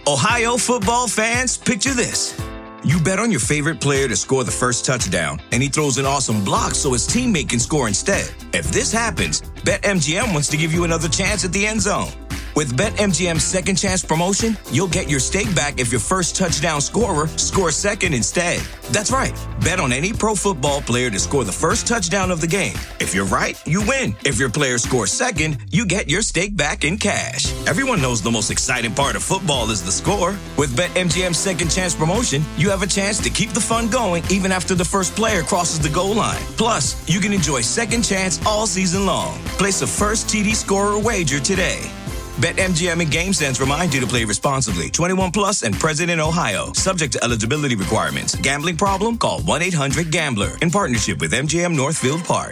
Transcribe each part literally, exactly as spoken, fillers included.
Ohio football fans, picture this. You bet on your favorite player to score the first touchdown, and he throws an awesome block so his teammate can score instead. If this happens, BetMGM wants to give you another chance at the end zone. With BetMGM's second chance promotion, you'll get your stake back if your first touchdown scorer scores second instead. That's right. Bet on any pro football player to score the first touchdown of the game. If you're right, you win. If your player scores second, you get your stake back in cash. Everyone knows the most exciting part of football is the score. With BetMGM's second chance promotion, you have a chance to keep the fun going even after the first player crosses the goal line. Plus, you can enjoy second chance all season long. Place a first T D scorer wager today. BetMGM and GameSense remind you to play responsibly. twenty-one plus and present in Ohio. Subject to eligibility requirements. Gambling problem? Call one eight hundred gambler. In partnership with M G M Northfield Park.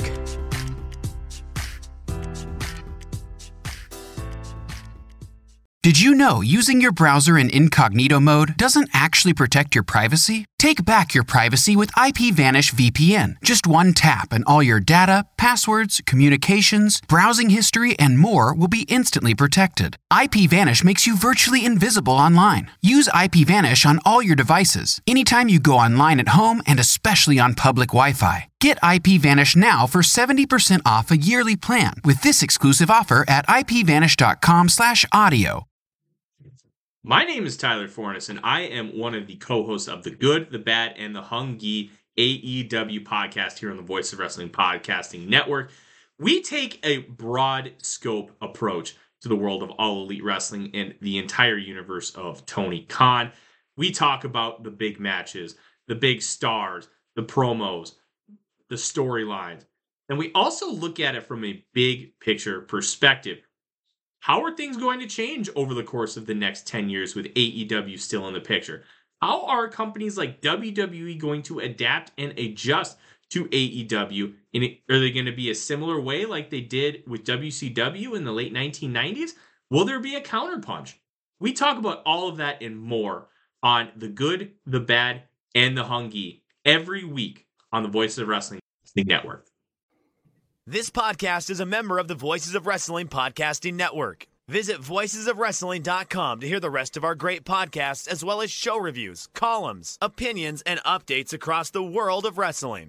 Did you know using your browser in incognito mode doesn't actually protect your privacy? Take back your privacy with IPVanish V P N. Just one tap and all your data, passwords, communications, browsing history, and more will be instantly protected. IPVanish makes you virtually invisible online. Use IPVanish on all your devices, anytime you go online at home and especially on public Wi-Fi. Get IPVanish now for seventy percent off a yearly plan with this exclusive offer at ipvanish.com slash audio. My name is Tyler Fornes, and I am one of the co-hosts of the Good, the Bad, and the Hungy A E W podcast here on the Voice of Wrestling Podcasting Network. We take a broad scope approach to the world of All Elite Wrestling and the entire universe of Tony Khan. We talk about the big matches, the big stars, the promos, the storylines, and we also look at it from a big picture perspective. How are things going to change over the course of the next ten years with A E W still in the picture? How are companies like W W E going to adapt and adjust to A E W? And are they going to be a similar way like they did with W C W in the late nineteen nineties? Will there be a counterpunch? We talk about all of that and more on The Good, the Bad, and the Hungy every week on the Voices of Wrestling Network. This podcast is a member of the Voices of Wrestling Podcasting Network. Visit voices of wrestling dot com to hear the rest of our great podcasts, as well as show reviews, columns, opinions, and updates across the world of wrestling.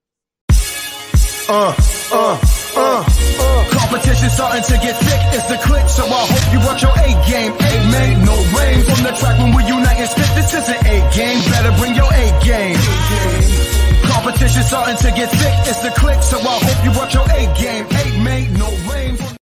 Uh, uh, uh, uh. Competition starting to get thick, it's the click, so I hope you brought your A-game. A-Made, no rain from the track when we unite and spit. This is an A-game, better bring your A-game. Competition starting to get thick, it's the click, so I hope you brought your A-game. A-Made, no rain.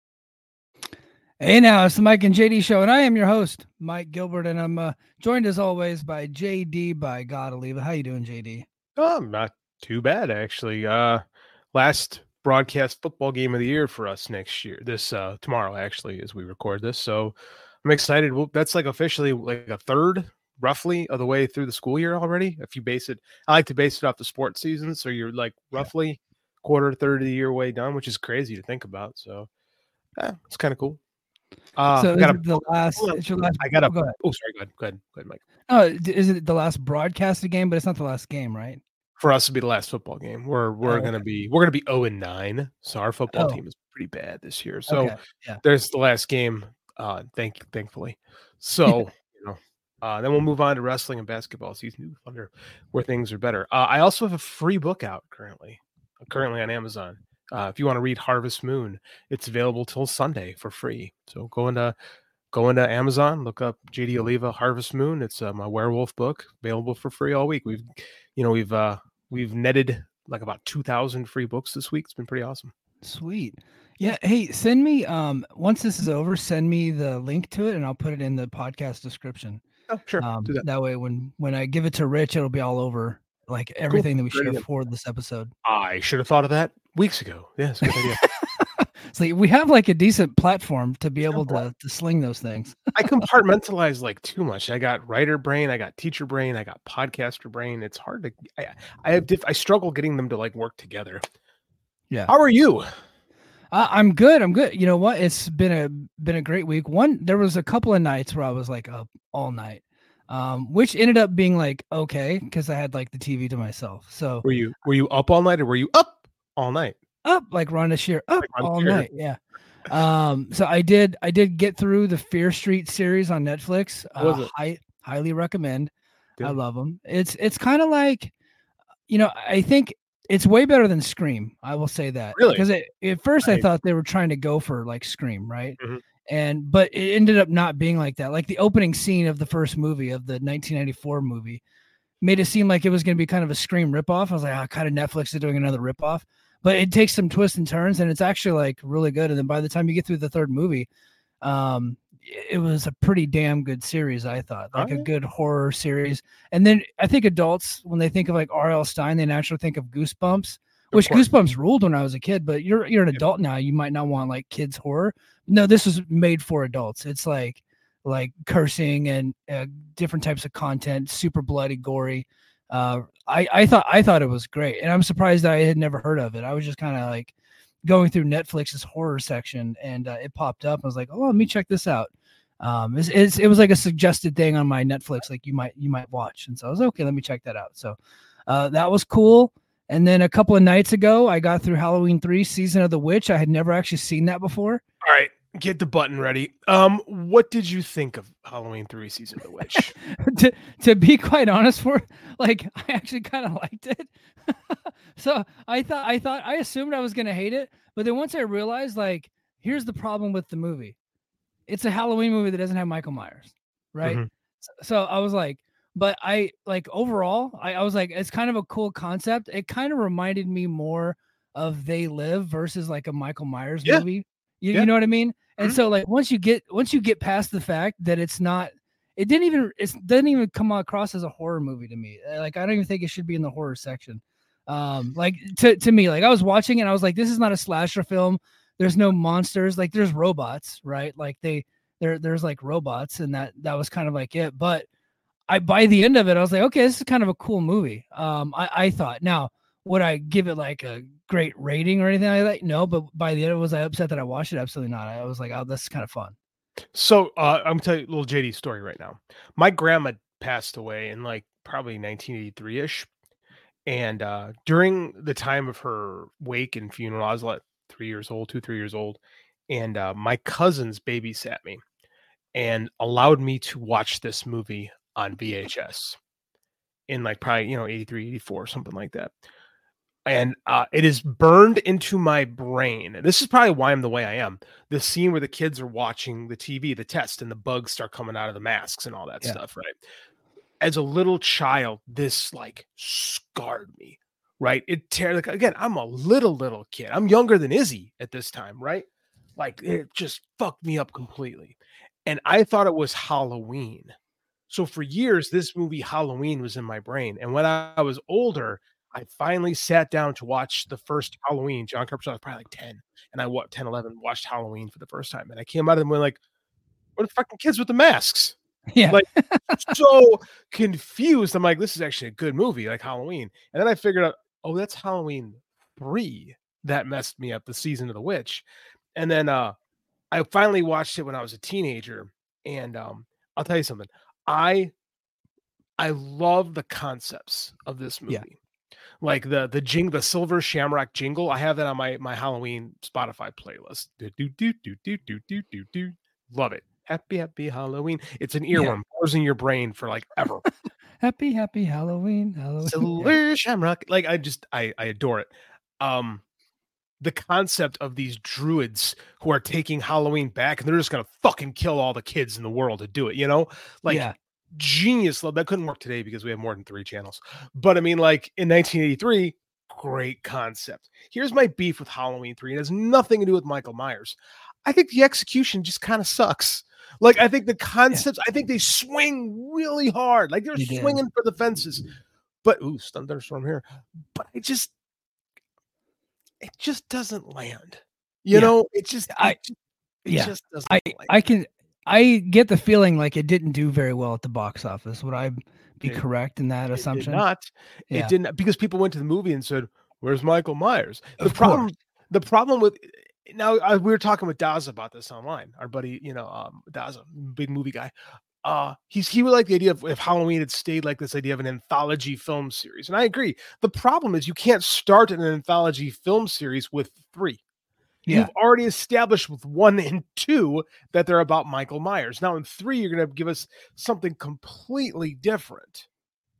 Hey now, it's the Mike and J D Show, and I am your host, Mike Gilbert, and I'm uh, joined as always by J D by God Oliva. How you doing, J D? Oh, not too bad, actually. Uh, last broadcast football game of the year for us next year, this uh, tomorrow, actually, as we record this. So I'm excited. Well, that's like officially like a third, roughly, of the way through the school year already. If you base it, I like to base it off the sports season, so you're like roughly yeah. quarter, third of the year way done, which is crazy to think about. So yeah, it's kind of cool. Uh, so I got is it the last, it's your last. I got a. Oh, go ahead. Oh, sorry. Go ahead. Go ahead. Go ahead, Mike. Oh, is it the last broadcasted game? But it's not the last game, right? For us to be the last football game, we're we're oh, gonna okay. be we're gonna be zero and nine. So our football oh. team is pretty bad this year. So okay. yeah. there's the last game. Uh, thank thankfully. So you know, uh, then we'll move on to wrestling and basketball season. Wonder where things are better. Uh, I also have a free book out currently, currently on Amazon. Uh, if you want to read Harvest Moon, it's available till Sunday for free. So go into go into Amazon, look up J D Oliva Harvest Moon. It's uh, my werewolf book, available for free all week. We've, you know, we've uh, we've netted like about two thousand free books this week. It's been pretty awesome. Sweet. Yeah. Hey, send me um once this is over, send me the link to it, and I'll put it in the podcast description. Oh, sure. Um, Do that. that way, when when I give it to Rich, it'll be all over. Like everything cool. that we share for this episode. I should have thought of that weeks ago. Yes, good idea. So we have like a decent platform to be able to, to sling those things. I compartmentalize like too much. I got writer brain, I got teacher brain, I got podcaster brain. It's hard to. I, I have. Diff, I struggle getting them to like work together. Yeah. How are you? Uh, I'm good. I'm good. You know what? It's been a been a great week. One, there was a couple of nights where I was like up all night. Um, which ended up being like okay because I had like the T V to myself. So were you were you up all night or were you up all night? Up like Rhonda Shear, up like Rhonda all Shear. night. Yeah. Um, so I did I did get through the Fear Street series on Netflix. How was Uh, it? I highly recommend. I Good. love them. It's it's kind of like, you know, I think it's way better than Scream. I will say that. Really? Because it, at first I I- thought they were trying to go for like Scream, right? Mhm. And but it ended up not being like that. Like the opening scene of the first movie of the nineteen ninety-four movie made it seem like it was going to be kind of a Scream ripoff. I was like, oh, kind of Netflix is doing another ripoff, but it takes some twists and turns, and it's actually like really good. And then by the time you get through the third movie, um, it was a pretty damn good series. I thought like a Alright. good horror series. And then I think adults, when they think of like R L. Stine, they naturally think of Goosebumps, which course. Goosebumps ruled when I was a kid. But you're you're an adult now. You might not want like kids horror. No, this was made for adults. It's like like cursing and uh, different types of content, super bloody, gory. Uh, I I thought I thought it was great, and I'm surprised that I had never heard of it. I was just kind of like going through Netflix's horror section, and uh, it popped up. I was like, oh, let me check this out. Um, it's, it's, it was like a suggested thing on my Netflix, like you might you might watch, and so I was okay. Let me check that out. So uh, that was cool. And then a couple of nights ago, I got through Halloween three, Season of the Witch. I had never actually seen that before. All right, get the button ready. Um, what did you think of Halloween three Season of the Witch? to to be quite honest, for like I actually kind of liked it. So I thought I thought I assumed I was gonna hate it, but then once I realized, like, here's the problem with the movie. It's a Halloween movie that doesn't have Michael Myers, right? Mhm. So, so I was like, but I like overall, I, I was like, it's kind of a cool concept. It kind of reminded me more of They Live versus like a Michael Myers Yeah. movie. You, Yeah. you know what I mean? And Mhm. so like once you get once you get past the fact that it's not, it didn't even it doesn't even come across as a horror movie to me. Uh, Like I don't even think it should be in the horror section. Um, like to to me, like I was watching it, and I was like, this is not a slasher film. There's no monsters, like there's robots, right? Like they there there's like robots, and that that was kind of like it. But I by the end of it, I was like, okay, this is kind of a cool movie. Um, I, I thought. Now, would I give it like a great rating or anything like that? No, but by the end, was I upset that I watched it? Absolutely not. I was like, oh, this is kind of fun. So uh, I'm gonna tell you a little J D story right now. My grandma passed away in like probably nineteen eighty-three ish, and uh, during the time of her wake and funeral, I was like three years old, two three years old, and uh, my cousins babysat me and allowed me to watch this movie on V H S in like probably you know eighty-three, eighty-four, something like that. And uh, it is burned into my brain. This is probably why I'm the way I am. The scene where the kids are watching the T V, the test, and the bugs start coming out of the masks and all that Yeah. stuff, right? As a little child, this like scarred me, right? It tear like again, I'm a little little kid. I'm younger than Izzy at this time, right? Like it just fucked me up completely. And I thought it was Halloween. So for years, this movie Halloween was in my brain. And when I was older, I finally sat down to watch the first Halloween. John Carpenter, I was probably like ten, and I what ten, eleven watched Halloween for the first time. And I came out of them going like, what are the fucking kids with the masks? Yeah. Like so confused. I'm like, this is actually a good movie, like Halloween. And then I figured out, oh, that's Halloween three that messed me up, the Season of the Witch. And then uh I finally watched it when I was a teenager. And um, I'll tell you something. I I love the concepts of this movie. Yeah. Like the the jing the silver shamrock jingle. I have that on my my Halloween Spotify playlist. Do do do do do do do do do. Love it. Happy happy Halloween. It's an earworm. Goes in your brain for like ever. Happy, happy Halloween. Halloween. Yeah. Silver shamrock. Like I just I I adore it. Um the concept of these druids who are taking Halloween back and they're just gonna fucking kill all the kids in the world to do it, you know? Like Yeah. genius love. That couldn't work today because we have more than three channels. But I mean, like in nineteen eighty-three, great concept. Here's my beef with Halloween three. It has nothing to do with Michael Myers. I think the execution just kind of sucks. Like I think the concepts, I think they swing really hard. Like they're They did. swinging for the fences. But ooh, thunderstorm here. But I just it just doesn't land. You Yeah. know, it just I- it, just, it yeah. just doesn't I land. I can I get the feeling like it didn't do very well at the box office. Would I be It- correct in that It did assumption? not. Yeah. It didn't because people went to the movie and said, "Where's Michael Myers?" The Of problem, course. the problem with now uh, we were talking with Daza about this online. Our buddy, you know, um, Daza, big movie guy. Uh, he's he would like the idea of if Halloween had stayed like this idea of an anthology film series, and I agree. The problem is you can't start an anthology film series with three. Yeah. You've already established with one and two that they're about Michael Myers. Now in three, you're going to give us something completely different.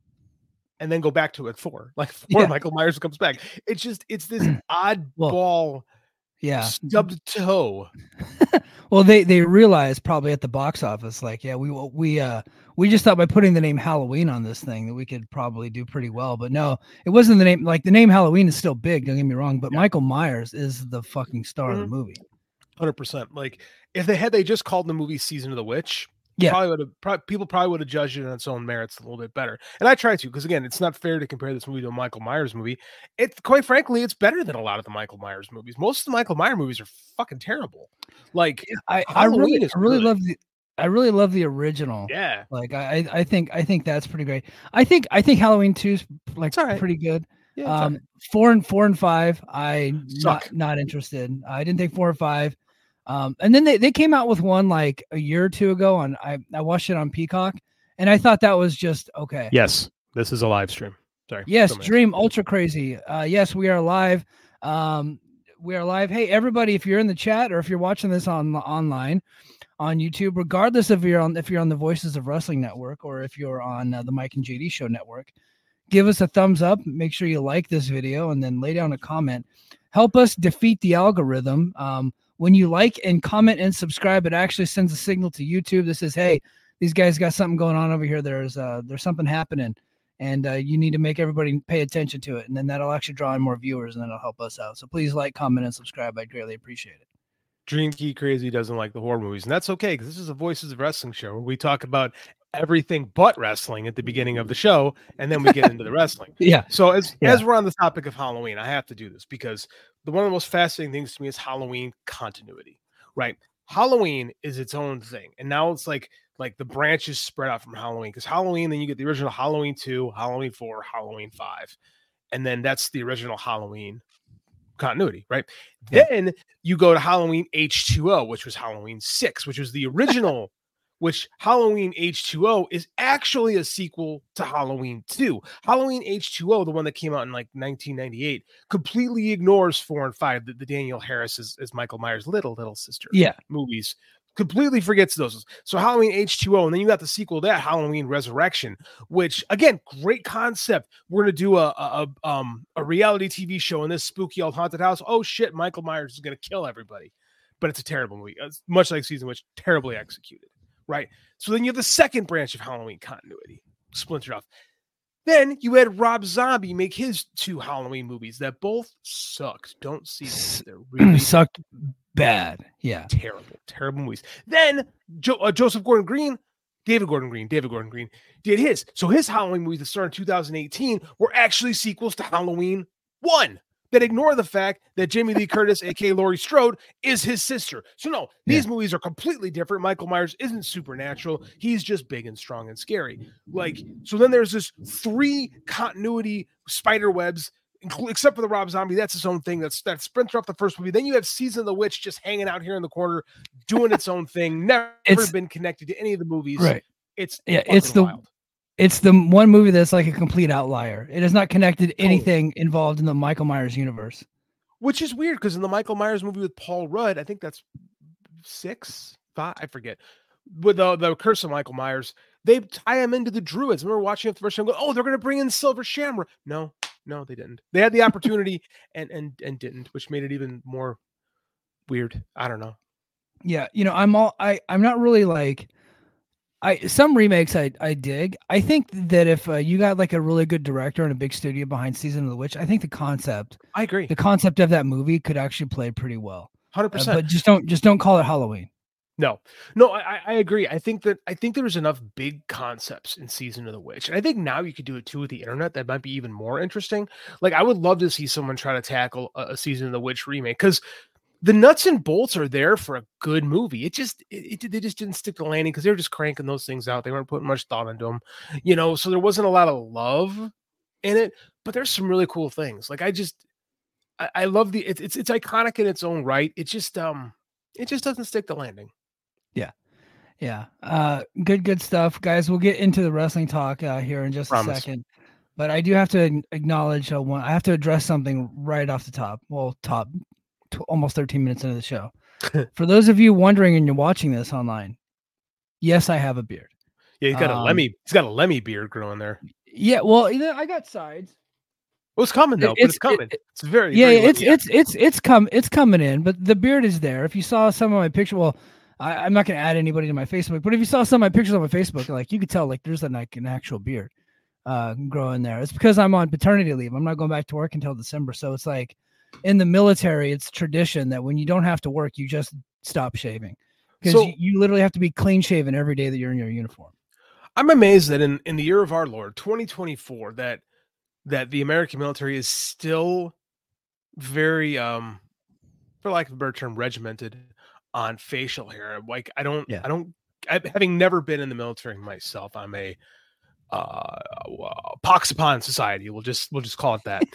And then go back to it four. Like four, Yeah. Michael Myers comes back. It's just, it's this oddball Well, yeah. stubbed toe. Well, they they realized probably at the box office, like, yeah, we we uh we just thought by putting the name Halloween on this thing that we could probably do pretty well, but no, it wasn't the name. Like the name Halloween is still big. Don't get me wrong, but Yeah. Michael Myers is the fucking star Mm-hmm. of the movie. one hundred percent. Like if they had they just called the movie Season of the Witch, Yeah. probably would have pro- people probably would have judged it on its own merits a little bit better. And I try to, because again, it's not fair to compare this movie to a Michael Myers movie. It quite frankly, it's better than a lot of the Michael Myers movies. Most of the Michael Myers movies are fucking terrible. Like I, I Halloween really is I really good. love the I really love the original. Yeah. Like I I think I think that's pretty great. I think I think Halloween two is like It's all right. pretty good. Yeah, it's all Um right. four and four and five, I Suck. not not interested. I didn't think four or five. Um, and then they, they came out with one like a year or two ago on I, I watched it on Peacock and I thought that was just okay. Yes, this is a live stream. Sorry. Yes, Somebody- Dream Ultra Crazy. Uh, yes, we are live. Um, we are live. Hey, everybody, if you're in the chat or if you're watching this on online on YouTube, regardless if you're on if you're on the Voices of Wrestling Network or if you're on uh, the Mike and J D Show Network, give us a thumbs up. Make sure you like this video and then lay down a comment. Help us defeat the algorithm. Um, when you like and comment and subscribe, it actually sends a signal to YouTube that says, "Hey, these guys got something going on over here. There's uh, there's something happening." And uh, you need to make everybody pay attention to it. And then that'll actually draw in more viewers and that'll help us out. So please like, comment, and subscribe. I'd greatly appreciate it. Dream Key Crazy doesn't like the horror movies, and that's okay because this is a Voices of Wrestling show where we talk about everything but wrestling at the beginning of the show, and then we get into the wrestling. Yeah. So as Yeah. as we're on the topic of Halloween, I have to do this because the one of the most fascinating things to me is Halloween continuity, right? Halloween is its own thing, and now it's like like the branches spread out from Halloween because Halloween, then you get the original Halloween two, Halloween four, Halloween five, and then that's the original Halloween continuity, right? Yeah. Then you go to Halloween H two O, which was Halloween six, which was the original, which Halloween H two O is actually a sequel to Halloween two. Halloween H two O, the one that came out in like nineteen ninety-eight, completely ignores four and five, the, the Danielle Harris as, as Michael Myers' little, little sister Yeah. movies. Completely forgets those. So Halloween H two O, and then you got the sequel to that, Halloween Resurrection, which again, great concept. We're gonna do a, a, a um a reality T V show in this spooky old haunted house. Oh shit, Michael Myers is gonna kill everybody, but it's a terrible movie. It's much like Season Witch, terribly executed. Right. So then you have the second branch of Halloween continuity, splintered off. Then you had Rob Zombie make his two Halloween movies that both sucked. Don't see them. They're really Sucked bad. Yeah. terrible, terrible movies. Then jo- uh, Joseph Gordon-Green, David Gordon-Green, David Gordon-Green did his. So his Halloween movies that started in two thousand eighteen were actually sequels to Halloween one that ignore the fact that Jamie Lee Curtis, aka Laurie Strode, is his sister. So no, these Yeah. movies are completely different. Michael Myers isn't supernatural. He's just big and strong and scary. Like, so then there's this three continuity spider webs, inclu- except for the Rob Zombie. That's its own thing. That's that's sprinter off the first movie. Then you have Season of the Witch just hanging out here in the corner, doing its own thing. Never It's- been connected to any of the movies. Right. It's Yeah, it's fucking the- wild. It's the one movie that's like a complete outlier. It is not connected to anything involved in the Michael Myers universe. Which is weird because in the Michael Myers movie with Paul Rudd, I think that's six, five, I forget. With the, the Curse of Michael Myers, they tie him into the Druids. I remember watching it the first time, go, oh, they're going to bring in Silver Shamrock. No, no, they didn't. They had the opportunity and and and didn't, which made it even more weird. I don't know. Yeah, you know, I'm all I I'm not really like I some remakes I I dig. I think that if uh, you got like a really good director and a big studio behind Season of the Witch, I think the concept I agree. the concept of that movie could actually play pretty well. one hundred Uh, percent. but just don't just don't call it Halloween. No, no, I, I agree. I think that I think there's enough big concepts in Season of the Witch, and I think now you could do it too with the internet. That might be even more interesting. Like, I would love to see someone try to tackle a, a Season of the Witch remake because the nuts and bolts are there for a good movie. It just it, it they just didn't stick the landing because they were just cranking those things out. They weren't putting much thought into them, you know. So there wasn't a lot of love in it. But there's some really cool things. Like I just I, I love the it's it's it's iconic in its own right. It just um it just doesn't stick the landing. Yeah. Uh good good stuff. Guys, we'll get into the wrestling talk uh, here in just Promise. a second. But I do have to acknowledge uh, one I have to address something right off the top. Well, top t- almost thirteen minutes into the show. For those of you wondering and you're watching this online, yes, I have a beard. Yeah, he's got Um, a Lemmy. He's got a Lemmy beard growing there. Yeah, well, either- I got sides. Well, it's coming though, It- but it's- it's coming. it- it's very Yeah, very it's Lemmy. it's it's it's come it's coming in, but the beard is there. If you saw some of my picture, well, I, I'm not gonna add anybody to my Facebook, but if you saw some of my pictures on my Facebook, like you could tell, like there's a, like an actual beard uh growing there. It's because I'm on paternity leave. I'm not going back to work until December, so it's like in the military, it's tradition that when you don't have to work, you just stop shaving because So- you, you literally have to be clean shaven every day that you're in your uniform. I'm amazed that in, in the year of our Lord, twenty twenty-four, that that the American military is still very, um, for lack of a better term, regimented on facial hair. Like I don't, Yeah. I don't, I, having never been in the military myself, I'm a uh, uh, pox upon society. We'll just, we'll just call it that.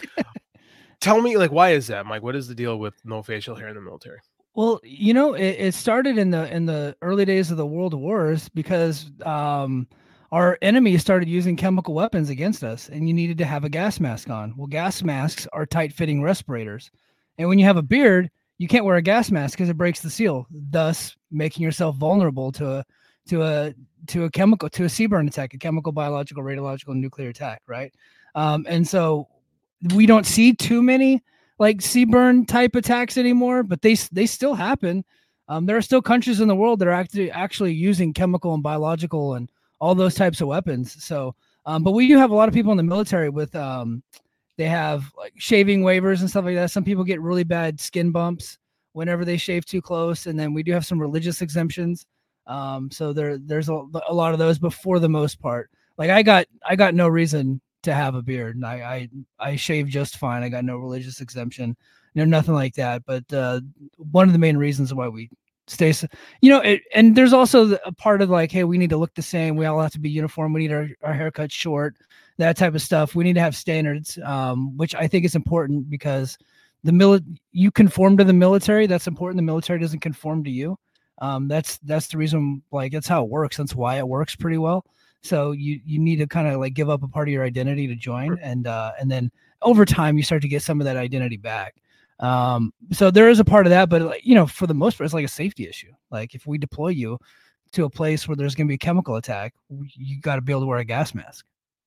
Tell me, like, why is that, Mike? What is the deal with no facial hair in the military? Well, you know, it, it started in the in the early days of the World Wars because um, our enemies started using chemical weapons against us, and you needed to have a gas mask on. Well, gas masks are tight-fitting respirators, and when you have a beard, you can't wear a gas mask because it breaks the seal, thus making yourself vulnerable to a to a to a chemical to a C burn attack, a chemical, biological, radiological, nuclear attack, right? Um, and so we don't see too many like C burn type attacks anymore, but they they still happen. Um, there are still countries in the world that are actually actually using chemical and biological and all those types of weapons. So, um, but we do have a lot of people in the military with um, they have like shaving waivers and stuff like that. Some people get really bad skin bumps whenever they shave too close, and then we do have some religious exemptions. Um, so there there's a, a lot of those, but for the most part, like I got I got no reason to have a beard, and I, I I shave just fine. I got no religious exemption, no nothing like that. But uh, one of the main reasons why we stay, s- you know, it, and there's also the- a part of like, hey, we need to look the same. We all have to be uniform. We need our, our haircut short, that type of stuff. We need to have standards, um, which I think is important because the mili- you conform to the military. That's important. The military doesn't conform to you. Um, that's that's the reason. Like that's how it works. That's why it works pretty well. So you you need to kind of like give up a part of your identity to join, and uh, and then over time you start to get some of that identity back. Um, so there is a part of that, but like, you know, for the most part, it's like a safety issue. Like if we deploy you to a place where there's going to be a chemical attack, you got to be able to wear a gas mask.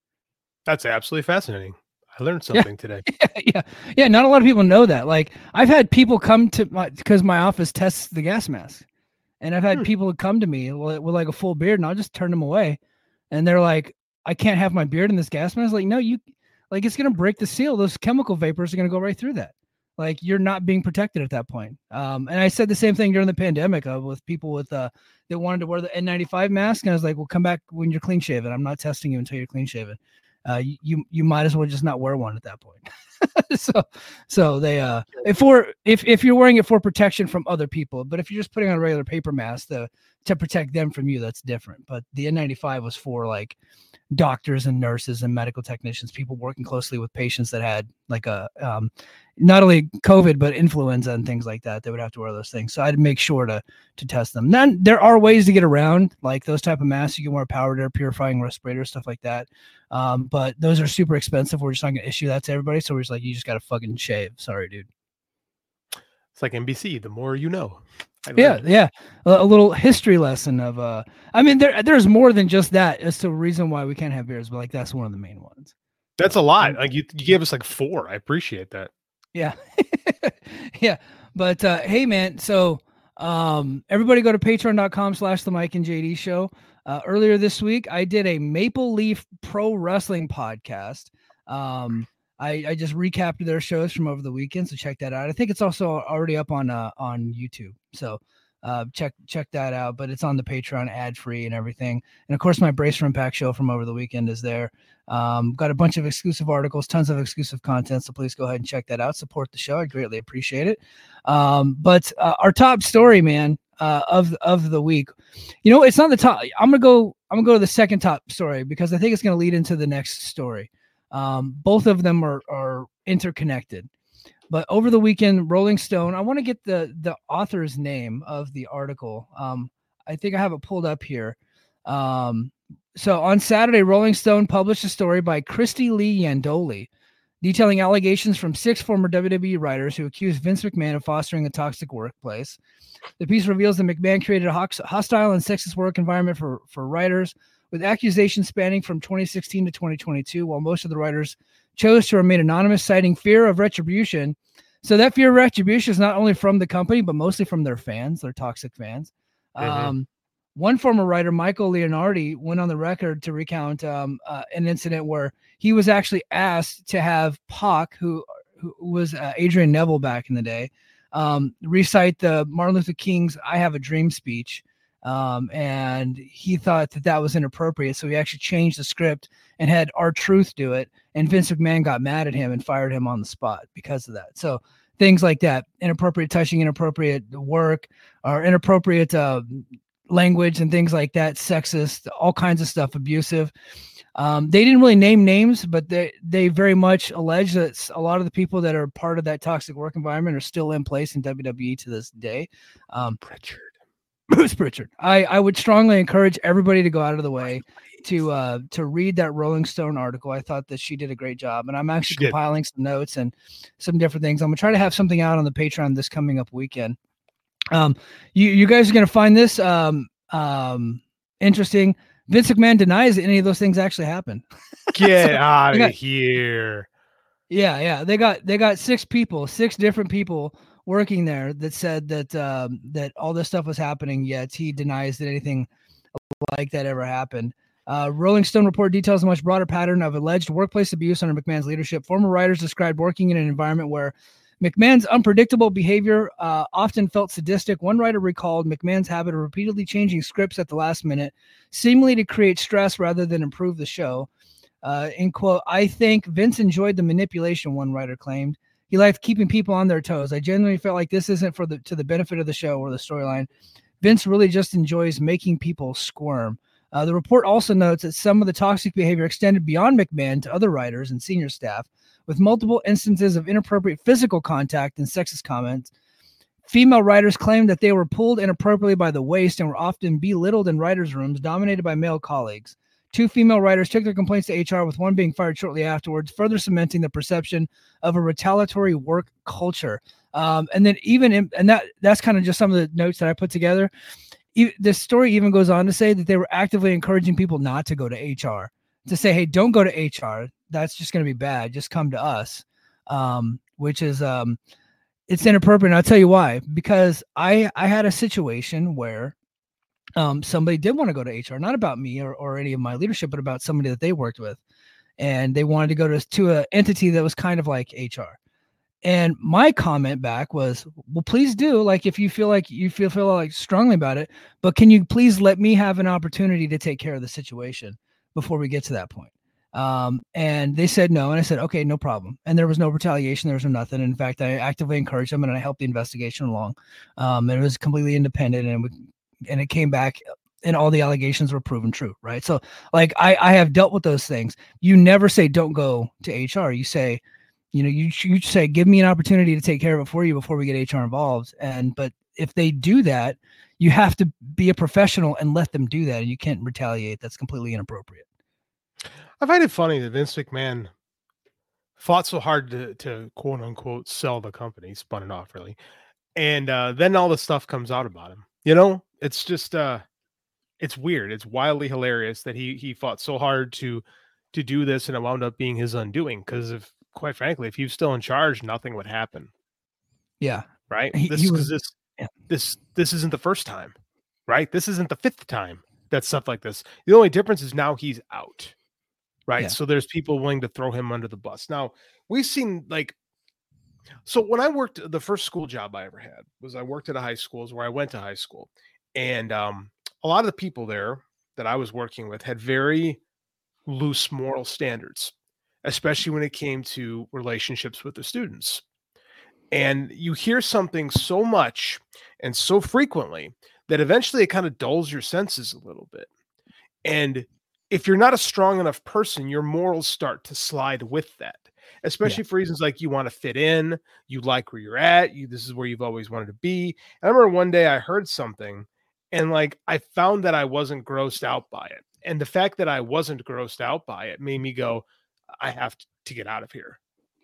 That's absolutely fascinating. I learned something today. yeah, yeah. Not a lot of people know that. Like I've had people come to my because my office tests the gas mask, and I've had Hmm. people come to me with, with like a full beard, and I'll just turn them away. And they're like, I can't have my beard in this gas mask. Like, no, you like it's gonna break the seal. Those chemical vapors are gonna go right through that. Like you're not being protected at that point. Um, and I said the same thing during the pandemic uh, with people with uh that wanted to wear the N ninety-five mask, and I was like, well, come back when you're clean shaven. I'm not testing you until you're clean shaven. Uh, you, you you might as well just not wear one at that point. so so they uh if for if if you're wearing it for protection from other people, but if you're just putting on a regular paper mask to to protect them from you, that's different. But the N ninety-five was for like doctors and nurses and medical technicians, people working closely with patients that had like a um not only COVID but influenza and things like that. They would have to wear those things. So I'd make sure to to test them. Then there are ways to get around like those type of masks. You can wear powered air purifying respirators, stuff like that. Um, but those are super expensive. We're just not gonna issue that to everybody. So we're just like, you just gotta fucking shave. Sorry, dude. It's like N B C. The more you know. I Yeah, learned. yeah. A, a little history lesson of uh I mean there there's more than just that as to the reason why we can't have beards, but like that's one of the main ones. That's a lot. Like you, you gave us like four. I appreciate that. Yeah. yeah. But uh hey man, so um everybody go to patreon.com slash the Mike and J D show. Uh earlier this week I did a Maple Leaf Pro Wrestling podcast. Um I, I just recapped their shows from over the weekend, so check that out. I think it's also already up on uh, on YouTube, so uh, check check that out. But it's on the Patreon, ad free and everything. And of course, my Brace for Impact show from over the weekend is there. Um, got a bunch of exclusive articles, tons of exclusive content. So please go ahead and check that out. Support the show; I greatly appreciate it. Um, but uh, our top story, man, uh, of of the week. You know, it's not the top. I'm gonna go. I'm gonna go to the second top story because I think it's gonna lead into the next story. Um, both of them are, are interconnected, but over the weekend, Rolling Stone, I want to get the, the author's name of the article. Um, I think I have it pulled up here. Um, so on Saturday, Rolling Stone published a story by Christy Lee Yandoli. detailing allegations from six former W W E writers who accused Vince McMahon of fostering a toxic workplace. The piece reveals that McMahon created a hostile and sexist work environment for, for writers, with accusations spanning from twenty sixteen to twenty twenty-two, while most of the writers chose to remain anonymous, citing fear of retribution. So that fear of retribution is not only from the company, but mostly from their fans, their toxic fans. Mm-hmm. Um, one former writer, Michael Leonardi, went on the record to recount um, uh, an incident where he was actually asked to have Pac, who, who was uh, Adrian Neville back in the day, um, recite the Martin Luther King's I Have a Dream speech. Um, and he thought that that was inappropriate. So he actually changed the script and had R-Truth do it. And Vince McMahon got mad at him and fired him on the spot because of that. So things like that, inappropriate touching, inappropriate work, or inappropriate uh, language and things like that, sexist, all kinds of stuff, abusive. Um, they didn't really name names, but they, they very much allege that a lot of the people that are part of that toxic work environment are still in place in W W E to this day. Um, Pritchard. Bruce Pritchard. I, I would strongly encourage everybody to go out of the way to uh, to read that Rolling Stone article. I thought that she did a great job, and I'm actually She did. compiling some notes and some different things. I'm gonna try to have something out on the Patreon this coming up weekend. Um, you you guys are gonna find this um um interesting. Vince McMahon denies that any of those things actually happened. Get So, out of got, here. Yeah, yeah. They got they got six people, six different people working there that said that um, that all this stuff was happening, yet he denies that anything like that ever happened. Uh, Rolling Stone report details a much broader pattern of alleged workplace abuse under McMahon's leadership. Former writers described working in an environment where McMahon's unpredictable behavior uh, often felt sadistic. One writer recalled McMahon's habit of repeatedly changing scripts at the last minute, seemingly to create stress rather than improve the show. Uh, in quote, I think Vince enjoyed the manipulation, one writer claimed. He liked keeping people on their toes. I genuinely felt like this isn't for the to the benefit of the show or the storyline. Vince really just enjoys making people squirm. Uh, the report also notes that some of the toxic behavior extended beyond McMahon to other writers and senior staff, with multiple instances of inappropriate physical contact and sexist comments. Female writers claimed that they were pulled inappropriately by the waist and were often belittled in writers' rooms dominated by male colleagues. Two female writers took their complaints to H R, with one being fired shortly afterwards, further cementing the perception of a retaliatory work culture. Um, and then even in, and that that's kind of just some of the notes that I put together. E- this story even goes on to say that they were actively encouraging people not to go to H R, to say, hey, don't go to H R. That's just going to be bad. Just come to us, um, which is um, it's inappropriate. And I'll tell you why. Because I I had a situation where Um, somebody did want to go to H R, not about me or, or any of my leadership, but about somebody that they worked with. And they wanted to go to, to an entity that was kind of like H R. And my comment back was, well, please do. Like, if you feel like you feel, feel like strongly about it, but can you please let me have an opportunity to take care of the situation before we get to that point? Um, and they said no. And I said, okay, no problem. And there was no retaliation. There was no nothing. In fact, I actively encouraged them and I helped the investigation along. Um, and it was completely independent, and we, and it came back and all the allegations were proven true. Right. So like I, I have dealt with those things. You never say, don't go to H R. You say, you know, you, you say, give me an opportunity to take care of it for you before we get H R involved. And, but if they do that, you have to be a professional and let them do that. And you can't retaliate. That's completely inappropriate. I find it funny that Vince McMahon fought so hard to, to quote unquote sell the company, spun it off really. And uh, then all this stuff comes out about him. You know, it's just uh, it's weird. It's wildly hilarious that he he fought so hard to to do this, and it wound up being his undoing. Because if, quite frankly, if he was still in charge, nothing would happen. Yeah, right. He, this he because was, this yeah. this this isn't the first time, right? This isn't the fifth time that stuff like this. The only difference is now he's out, right? Yeah. So there's people willing to throw him under the bus. Now we've seen like. So when I worked, the first school job I ever had was I worked at a high school, is where I went to high school. And um, a lot of the people there that I was working with had very loose moral standards, especially when it came to relationships with the students. And you hear something so much and so frequently that eventually it kind of dulls your senses a little bit. And if you're not a strong enough person, your morals start to slide with that. Especially yeah. for reasons like you want to fit in, you like where you're at, you this is where you've always wanted to be. And I remember one day I heard something and like I found that I wasn't grossed out by it. And the fact that I wasn't grossed out by it made me go, I have to get out of here.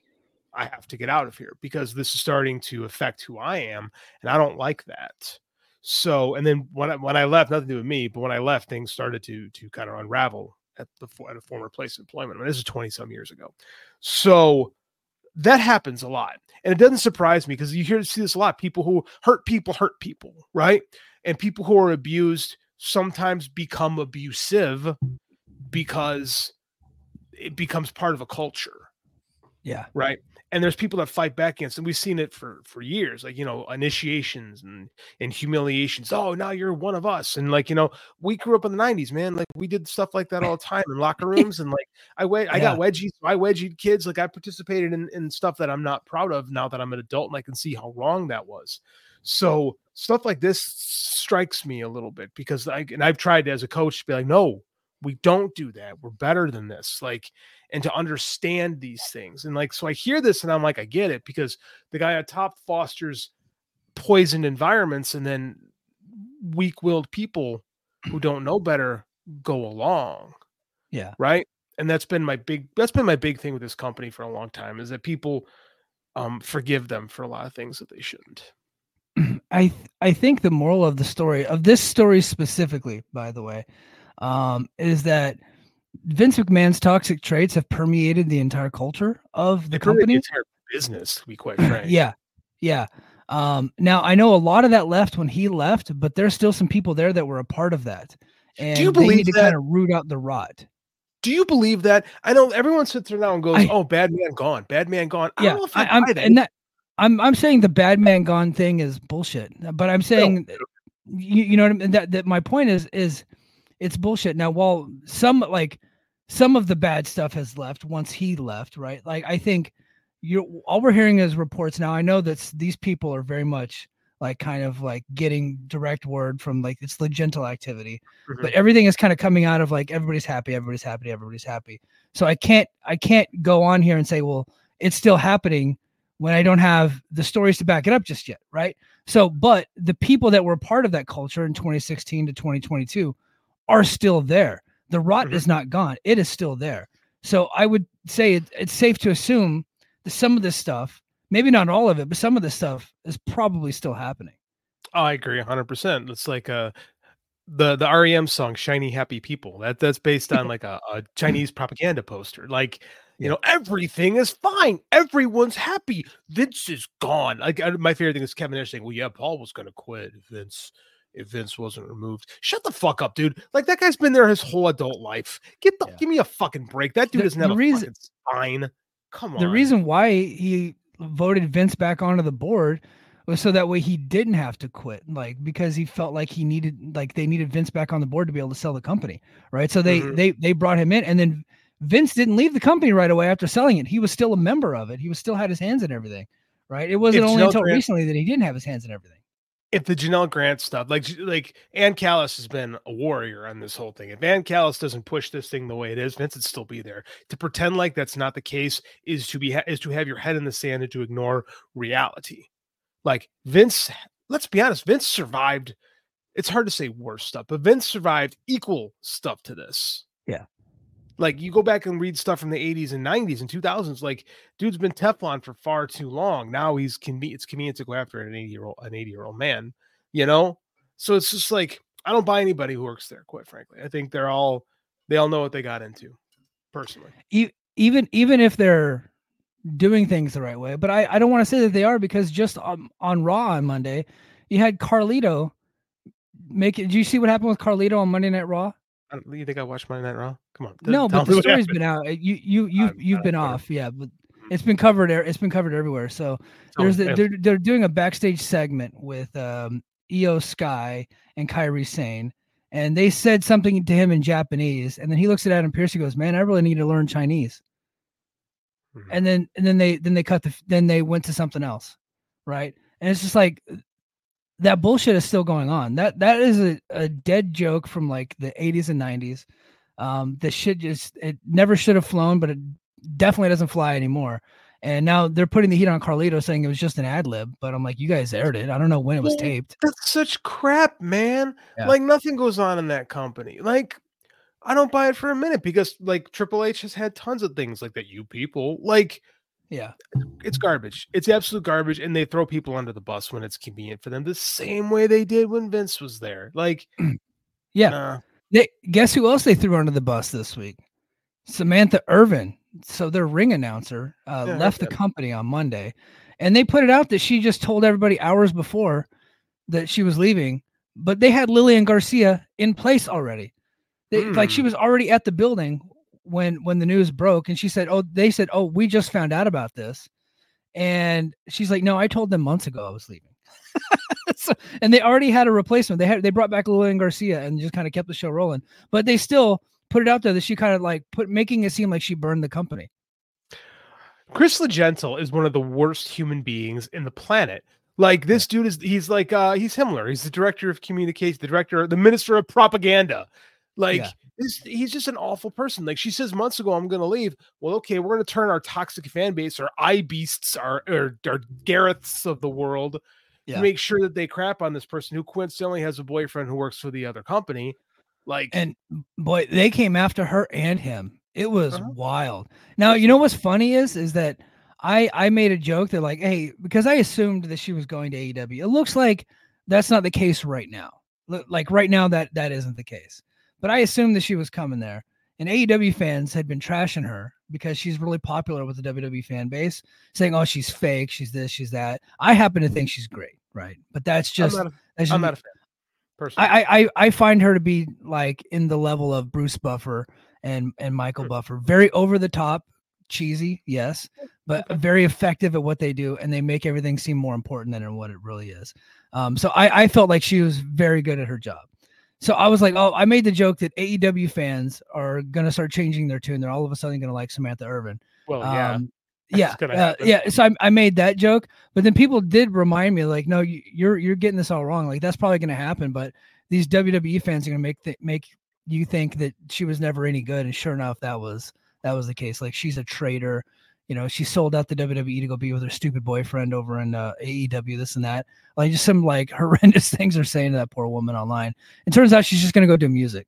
I have to get out of here because this is starting to affect who I am, and I don't like that. So, and then when I, when I left, nothing to do with me, but when I left, things started to to kind of unravel at the at a former place of employment. I mean, this is twenty some years ago. So that happens a lot, and it doesn't surprise me because you hear see this a lot. People who hurt people hurt people, right? And people who are abused sometimes become abusive because it becomes part of a culture. Yeah. Right. And there's people that fight back against, and we've seen it for, for years, like, you know, initiations and, and humiliations. Oh, now you're one of us. And like, you know, we grew up in the nineties, man. Like we did stuff like that all the time in locker rooms. And like, I wed- I got wedgies. So I wedgied kids. Like I participated in, in stuff that I'm not proud of now that I'm an adult and I can see how wrong that was. So stuff like this strikes me a little bit because I, and I've tried as a coach to be like, no, we don't do that. We're better than this. Like, and to understand these things. And like, so I hear this and I'm like, I get it, because the guy at top fosters poisoned environments, and then weak-willed people who don't know better go along. Yeah. Right. And that's been my big, that's been my big thing with this company for a long time, is that people um, forgive them for a lot of things that they shouldn't. I th- I think the moral of the story, of this story specifically, by the way, um, is that Vince McMahon's toxic traits have permeated the entire culture of the They permeate company. the entire business, to be quite frank. Yeah. Yeah. Um, now I know a lot of that left when he left, but there's still some people there that were a part of that. And Do you they believe need to that? kind of root out the rot. Do you believe that? I know everyone sits there now and goes, I- "Oh, bad man gone, bad man gone." I Yeah. don't know if I, I I'm buy that. and that I'm I'm saying the bad man gone thing is bullshit. But I'm saying you, you know what I mean? That that my point is is it's bullshit. Now, while some like some of the bad stuff has left once he left, right? Like I think you all we're hearing is reports now. I know that s- these people are very much like kind of like getting direct word from like it's the gentle activity, Mhm. but everything is kind of coming out of like everybody's happy, everybody's happy, everybody's happy. So I can't I can't go on here and say, well, it's still happening when I don't have the stories to back it up just yet, right? So, but the people that were part of that culture in twenty sixteen to twenty twenty-two are still there. The rot Mhm. is not gone. It is still there. So I would say it, it's safe to assume that some of this stuff, maybe not all of it, but some of this stuff is probably still happening. Oh, I agree one hundred percent. It's like uh the the R E M song "Shiny Happy People." That that's based on like a, a Chinese propaganda poster. Like, you Yeah. know, everything is fine. Everyone's happy. Vince is gone. Like I, my favorite thing is Kevin Nash saying, "Well, yeah, Paul was going to quit if Vince if Vince wasn't removed." Shut the fuck up, dude. Like that guy's been there his whole adult life. Get the Yeah. give me a fucking break. That dude The- doesn't have the a reason- fucking spine. Come on. The reason why he voted Vince back onto the board was so that way he didn't have to quit, like because he felt like he needed, like they needed Vince back on the board to be able to sell the company, right? So they Mhm. they they brought him in, and then Vince didn't leave the company right away after selling it. He was still a member of it. He was still had his hands in everything, right? It wasn't If only Janelle until Grant- recently that he didn't have his hands in everything. if the Janelle Grant stuff, like like Ann Callis has been a warrior on this whole thing. If Ann Callis doesn't push this thing the way it is, Vince would still be there. To pretend like that's not the case is to be is to have your head in the sand and to ignore reality. Like Vince, let's be honest, Vince survived. It's hard to say worse stuff, but Vince survived equal stuff to this. Yeah. Like you go back and read stuff from the eighties and nineties and two thousands, like dude's been Teflon for far too long. Now he's convenient. It's convenient to go after an eighty year old, an eighty year old man, you know? So it's just like, I don't buy anybody who works there, quite frankly. I think they're all, they all know what they got into personally. E- even even if they're doing things the right way, but I, I don't want to say that they are, because just on, on Raw on Monday, you had Carlito make it. Did you see what happened with Carlito on Monday Night Raw? I don't, you think I watched Monday Night Raw? Come on. No, tell but me the what story's happened. been out. Uh, You you you I'm- you've I'm been aware. off, yeah, but it's been covered. there- It's been covered everywhere. So Tell there's me, the, yeah. they're they're doing a backstage segment with um, Io Sky and Kairi Sane, and they said something to him in Japanese, and then he looks at Adam Pearce and goes, "Man, I really need to learn Chinese." Mhm. And then and then they then they cut the then they went to something else, right? And it's just like that bullshit is still going on. That that is a, a dead joke from like the eighties and nineties. Um, the shit just it never should have flown, but it definitely doesn't fly anymore. And now they're putting the heat on Carlito, saying it was just an ad lib. But I'm like, you guys aired it. I don't know when it was Well, taped. That's such crap, man. Yeah. Like nothing goes on in that company. Like I don't buy it for a minute, because like Triple H has had tons of things like that. You people, like Yeah. It's garbage. It's absolute garbage. And they throw people under the bus when it's convenient for them, the same way they did when Vince was there. Like, yeah. Nah. They, guess who else they threw under the bus this week? Samantha Irvin. So their ring announcer uh, Yeah, left the company on Monday, and they put it out that she just told everybody hours before that she was leaving, but they had Lillian Garcia in place already. They, Mm. Like she was already at the building when when the news broke, and she said, "Oh, they said, oh, we just found out about this," and she's like, "No, I told them months ago I was leaving." So, and they already had a replacement. They had they brought back Lillian Garcia and just kind of kept the show rolling, but they still put it out there that she kind of like put making it seem like she burned the company. Chris LeGentil is one of the worst human beings in the planet. Like this dude is, he's like, uh, he's Himmler. He's the director of communication, the director, the minister of propaganda. Like Yeah. this, he's just an awful person. Like she says months ago, I'm going to leave. Well, okay, we're going to turn our toxic fan base, our eye beasts, our, our, our Gareths of the world, Yeah. to make sure that they crap on this person who coincidentally has a boyfriend who works for the other company. Like, And boy, they came after her and him. It was Uh-huh. wild. Now, you know what's funny is, is that I, I made a joke that like, hey, because I assumed that she was going to A E W. It looks like that's not the case right now. Look, like right now, that that isn't the case. But I assumed that she was coming there. And A E W fans had been trashing her because she's really popular with the W W E fan base, saying, "Oh, she's fake. She's this. She's that." I happen to think she's great, right? But that's just I'm not a, that's I'm just- not a fan. Personally. I, I I find her to be like in the level of Bruce Buffer and and Michael Buffer, very over the top, cheesy, yes, but very effective at what they do, and they make everything seem more important than what it really is. Um, so I I felt like she was very good at her job. So I was like, oh, I made the joke that A E W fans are gonna start changing their tune. They're all of a sudden gonna like Samantha Irvin. well, yeah. Um, yeah, That's gonna uh, happen. yeah. So I, I made that joke, but then people did remind me, like, no, you, you're you're getting this all wrong. Like that's probably going to happen, but these W W E fans are going to make th- make you think that she was never any good. And sure enough, that was that was the case. Like she's a traitor. You know, she sold out the W W E to go be with her stupid boyfriend over in uh, A E W. This and that. Like just some like horrendous things are saying to that poor woman online. It turns out she's just going to go do music.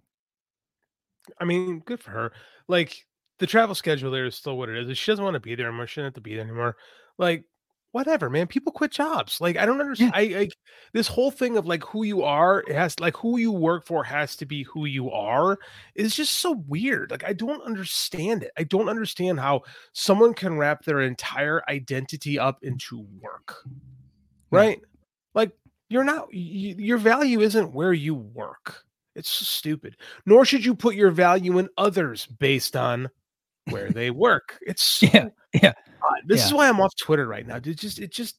I mean, good for her. Like the travel schedule there is still what it is. If she doesn't want to be there anymore, she doesn't have to be there anymore. Like, whatever, man. People quit jobs. Like, I don't understand. I like this whole thing of like who you are. It has like who you work for has to be who you are. It's just so weird. Like, I don't understand it. I don't understand how someone can wrap their entire identity up into work. Right? Like, you're not. You, your value isn't where you work. It's so stupid. Nor should you put your value in others based on where they work. It's so Yeah, yeah. odd. This yeah. is why I'm off Twitter right now. It just, it just,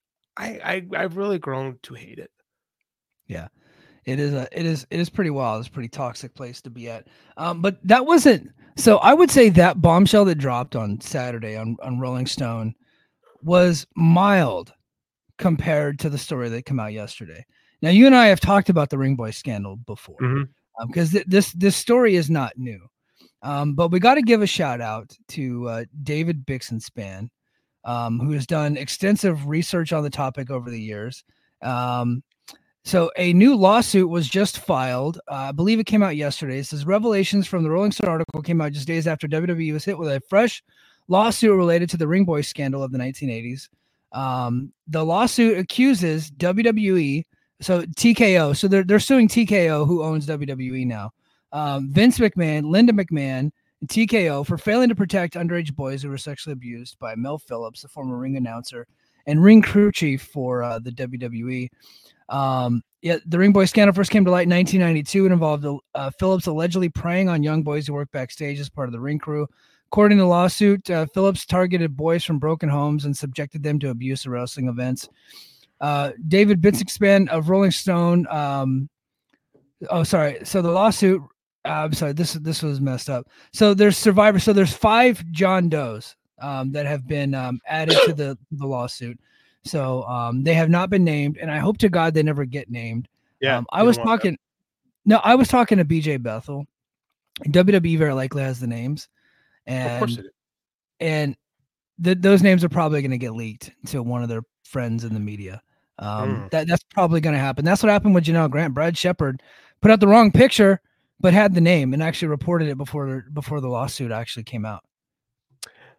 I, I, I've really grown to hate it. Yeah, it is a, it is, it is pretty wild. It's a pretty toxic place to be at. Um, but that wasn't. So I would say that bombshell that dropped on Saturday on on Rolling Stone was mild compared to the story that came out yesterday. Now you and I have talked about the Ring Boy scandal before, Mhm. um, because th- this this story is not new. Um, but we got to give a shout out to uh, David Bixenspan, um, who has done extensive research on the topic over the years. Um, so a new lawsuit was just filed. Uh, I believe it came out yesterday. It says revelations from the Rolling Stone article came out just days after W W E was hit with a fresh lawsuit related to the Ring Boy scandal of the nineteen eighties. Um, the lawsuit accuses W W E, so T K O, so they're, they're suing T K O, who owns W W E now. Um, Vince McMahon, Linda McMahon, and T K O for failing to protect underage boys who were sexually abused by Mel Phillips, the former ring announcer and ring crew chief for uh, the W W E. Um, yeah, the Ring Boy scandal first came to light in nineteen ninety-two. It involved uh, Phillips allegedly preying on young boys who worked backstage as part of the ring crew. According to the lawsuit, uh, Phillips targeted boys from broken homes and subjected them to abuse at wrestling events. Uh, David Bixenspan of Rolling Stone. Um, oh, sorry. So the lawsuit. Uh, I'm sorry. This this was messed up. So there's survivors. So there's five John Does um, that have been um, added to the the lawsuit. So um, they have not been named, and I hope to God they never get named. Yeah, um, I was talking. No, I was talking to B J Bethel. W W E very likely has the names, and Of course it is. and th- those names are probably going to get leaked to one of their friends in the media. Um, Mm. that that's probably going to happen. That's what happened with Janelle Grant. Brad Shepard put out the wrong picture, but had the name and actually reported it before before the lawsuit actually came out.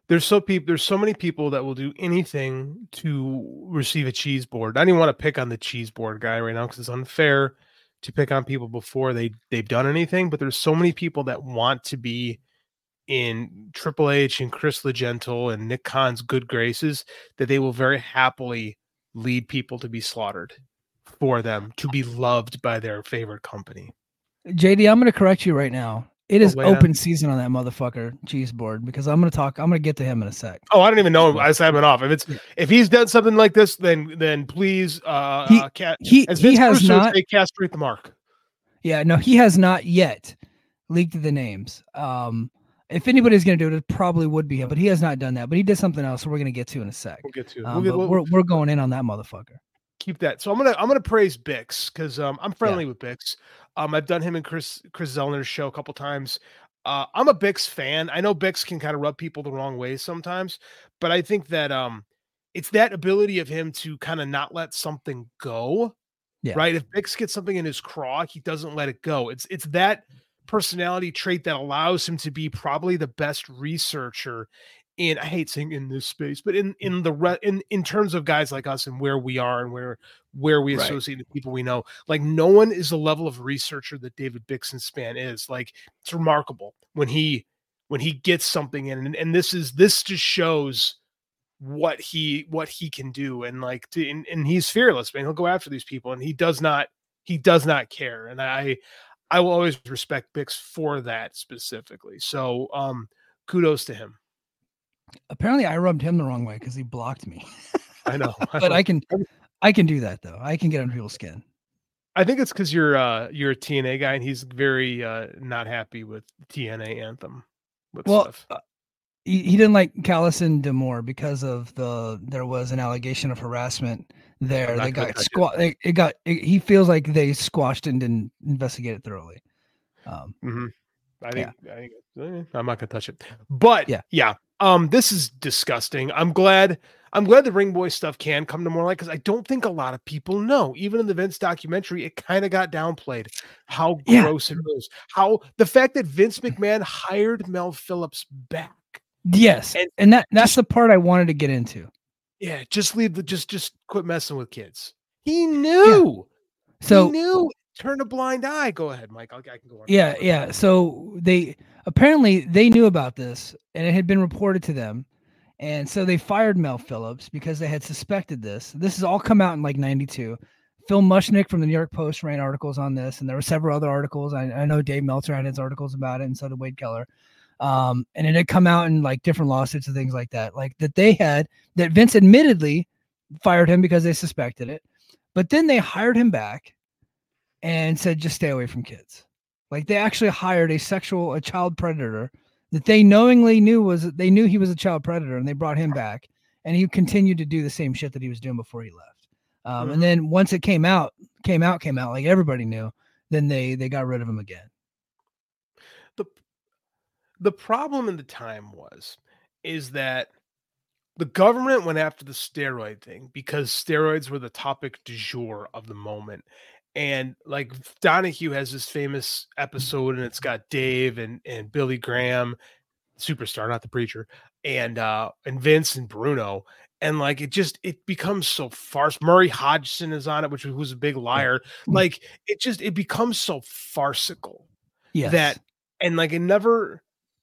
There's so people. There's so many people that will do anything to receive a cheese board. I don't even want to pick on the cheese board guy right now because it's unfair to pick on people before they they've done anything. But there's so many people that want to be in Triple H and Chris LeGentle and Nick Khan's good graces that they will very happily lead people to be slaughtered for them to be loved by their favorite company. J D, I'm going to correct you right now. It is Oh, open on. season on that motherfucker cheese board because I'm going to talk. I'm going to get to him in a sec. Oh, I don't even know. I said it off. If it's if he's done something like this, then then please, uh, he uh cat, he, as he Vince has Russo would not say, castrate the mark. Yeah, no, he has not yet leaked the names. Um, if anybody's going to do it, it probably would be him, but he has not done that. But he did something else, so we're going to get to in a sec. We'll get to it. Um, We'll get, but we'll, we're we're going in on that motherfucker. Keep that. So I'm gonna I'm gonna praise Bix because um I'm friendly yeah. with Bix. Um, I've done him and Chris Chris Zellner's show a couple times. Uh, I'm a Bix fan. I know Bix can kind of rub people the wrong way sometimes, but I think that um, it's that ability of him to kind of not let something go. Yeah. Right. If Bix gets something in his craw, he doesn't let it go. It's it's that personality trait that allows him to be probably the best researcher in, I hate saying in this space, but in in the re, in in terms of guys like us and where we are and where where we right. associate the people we know. Like no one is the level of researcher that David Bixenspan is. Like it's remarkable when he when he gets something in, and, and this is this just shows what he what he can do, and like to, and, and he's fearless, man. He'll go after these people, and he does not he does not care. And I I will always respect Bix for that specifically. So um, kudos to him. Apparently, I rubbed him the wrong way because he blocked me. I know, I but know. I can I can do that though. I can get under people's skin. I think it's because you're uh, you're a T N A guy, and he's very uh, not happy with T N A Anthem. With well, stuff. Uh, he, he didn't like Callison D'Amore because of the there was an allegation of harassment there. They got squat. It. it got. It, he feels like they squashed and didn't investigate it thoroughly. Um, mm-hmm. I think, yeah. I think eh, I'm not gonna touch it. But yeah, yeah. Um, this is disgusting. I'm glad. I'm glad the Ring Boy stuff can come to more light because I don't think a lot of people know. Even in the Vince documentary, it kind of got downplayed how yeah. gross it was. How the fact that Vince McMahon hired Mel Phillips back. Yes, and, and that that's just, the part I wanted to get into. Yeah, just leave the just just quit messing with kids. He knew. Yeah. So he knew. Turn a blind eye. Go ahead, Mike. I'll, I can go on. Yeah, yeah. So they apparently they knew about this, and it had been reported to them, and so they fired Mel Phillips because they had suspected this. This has all come out in like ninety-two. Phil Mushnick from the New York Post ran articles on this, and there were several other articles. I, I know Dave Meltzer had his articles about it, and so did Wade Keller. Um, and it had come out in like different lawsuits and things like that, like that they had that Vince admittedly fired him because they suspected it, but then they hired him back and said, just stay away from kids. Like they actually hired a sexual, a child predator that they knowingly knew was, they knew he was a child predator, and they brought him back, and he continued to do the same shit that he was doing before he left. Um, mm-hmm. And then once it came out, came out, came out, like everybody knew, then they, they got rid of him again. The, the problem in the time was, is that the government went after the steroid thing because steroids were the topic du jour of the moment. And like Donahue has this famous episode, and it's got Dave and, and Billy Graham, superstar, not the preacher, and uh, and Vince and Bruno. And like it just it becomes so farce. Murray Hodgson is on it, which was a big liar. Like it just it becomes so farcical. Yes. That and like it never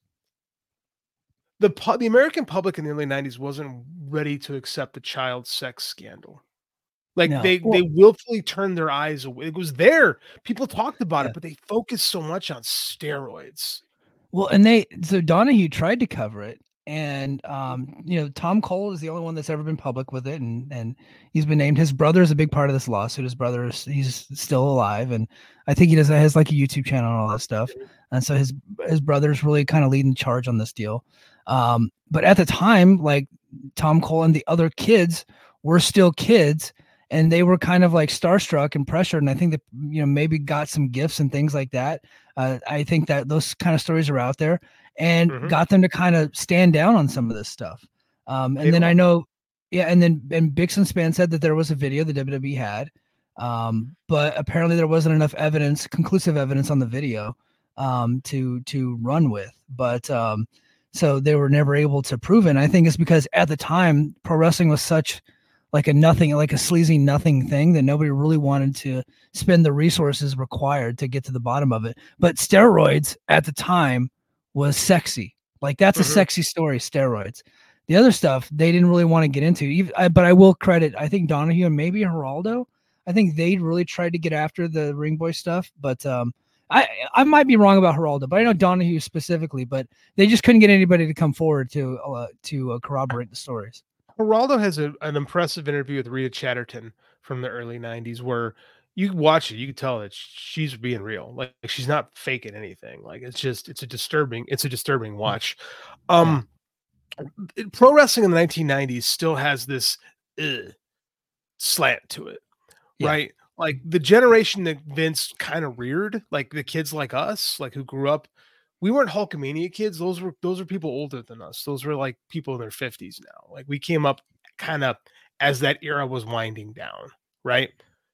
the the American public in the early nineties wasn't ready to accept the child sex scandal. Like no. they, well, they willfully turned their eyes away. It was there. People talked about yeah. it, but they focused so much on steroids. Well, and they, so Donahue tried to cover it. And, um, you know, Tom Cole is the only one that's ever been public with it. And, and he's been named. His brother is a big part of this lawsuit. His brother is, he's still alive. And I think he does, has like a YouTube channel and all that stuff. And so his, his brother's really kind of leading charge on this deal. Um, but at the time, like Tom Cole and the other kids were still kids. And they were kind of like starstruck and pressured. And I think that, you know, maybe got some gifts and things like that. Uh, I think that those kind of stories are out there, and mm-hmm. got them to kind of stand down on some of this stuff. Um, and they then will. I know, yeah. And then, and Bixenspan said that there was a video the W W E had, um, but apparently there wasn't enough evidence, conclusive evidence on the video, um, to, to run with. But, um, so they were never able to prove it. And I think it's because at the time pro wrestling was such like a nothing, like a sleazy nothing thing that nobody really wanted to spend the resources required to get to the bottom of it. But steroids at the time was sexy. Like that's mm-hmm. a sexy story, steroids. The other stuff they didn't really want to get into. Even, I, but I will credit, I think Donahue and maybe Geraldo, I think they really tried to get after the Ring Boy stuff. But um, I I might be wrong about Geraldo, but I know Donahue specifically. But they just couldn't get anybody to come forward to uh, to uh, corroborate the stories. Geraldo has a, an impressive interview with Rita Chatterton from the early nineties where you watch it, you can tell that she's being real. Like she's not faking anything. Like it's just, it's a disturbing, it's a disturbing watch. Um, yeah. Pro wrestling in the nineteen nineties still has this uh, slant to it, yeah. right? Like the generation that Vince kind of reared, like the kids like us, like who grew up, we weren't Hulkamania kids. Those were those were people older than us. Those were like people in their fifties now. Like we came up kind of as that era was winding down, right?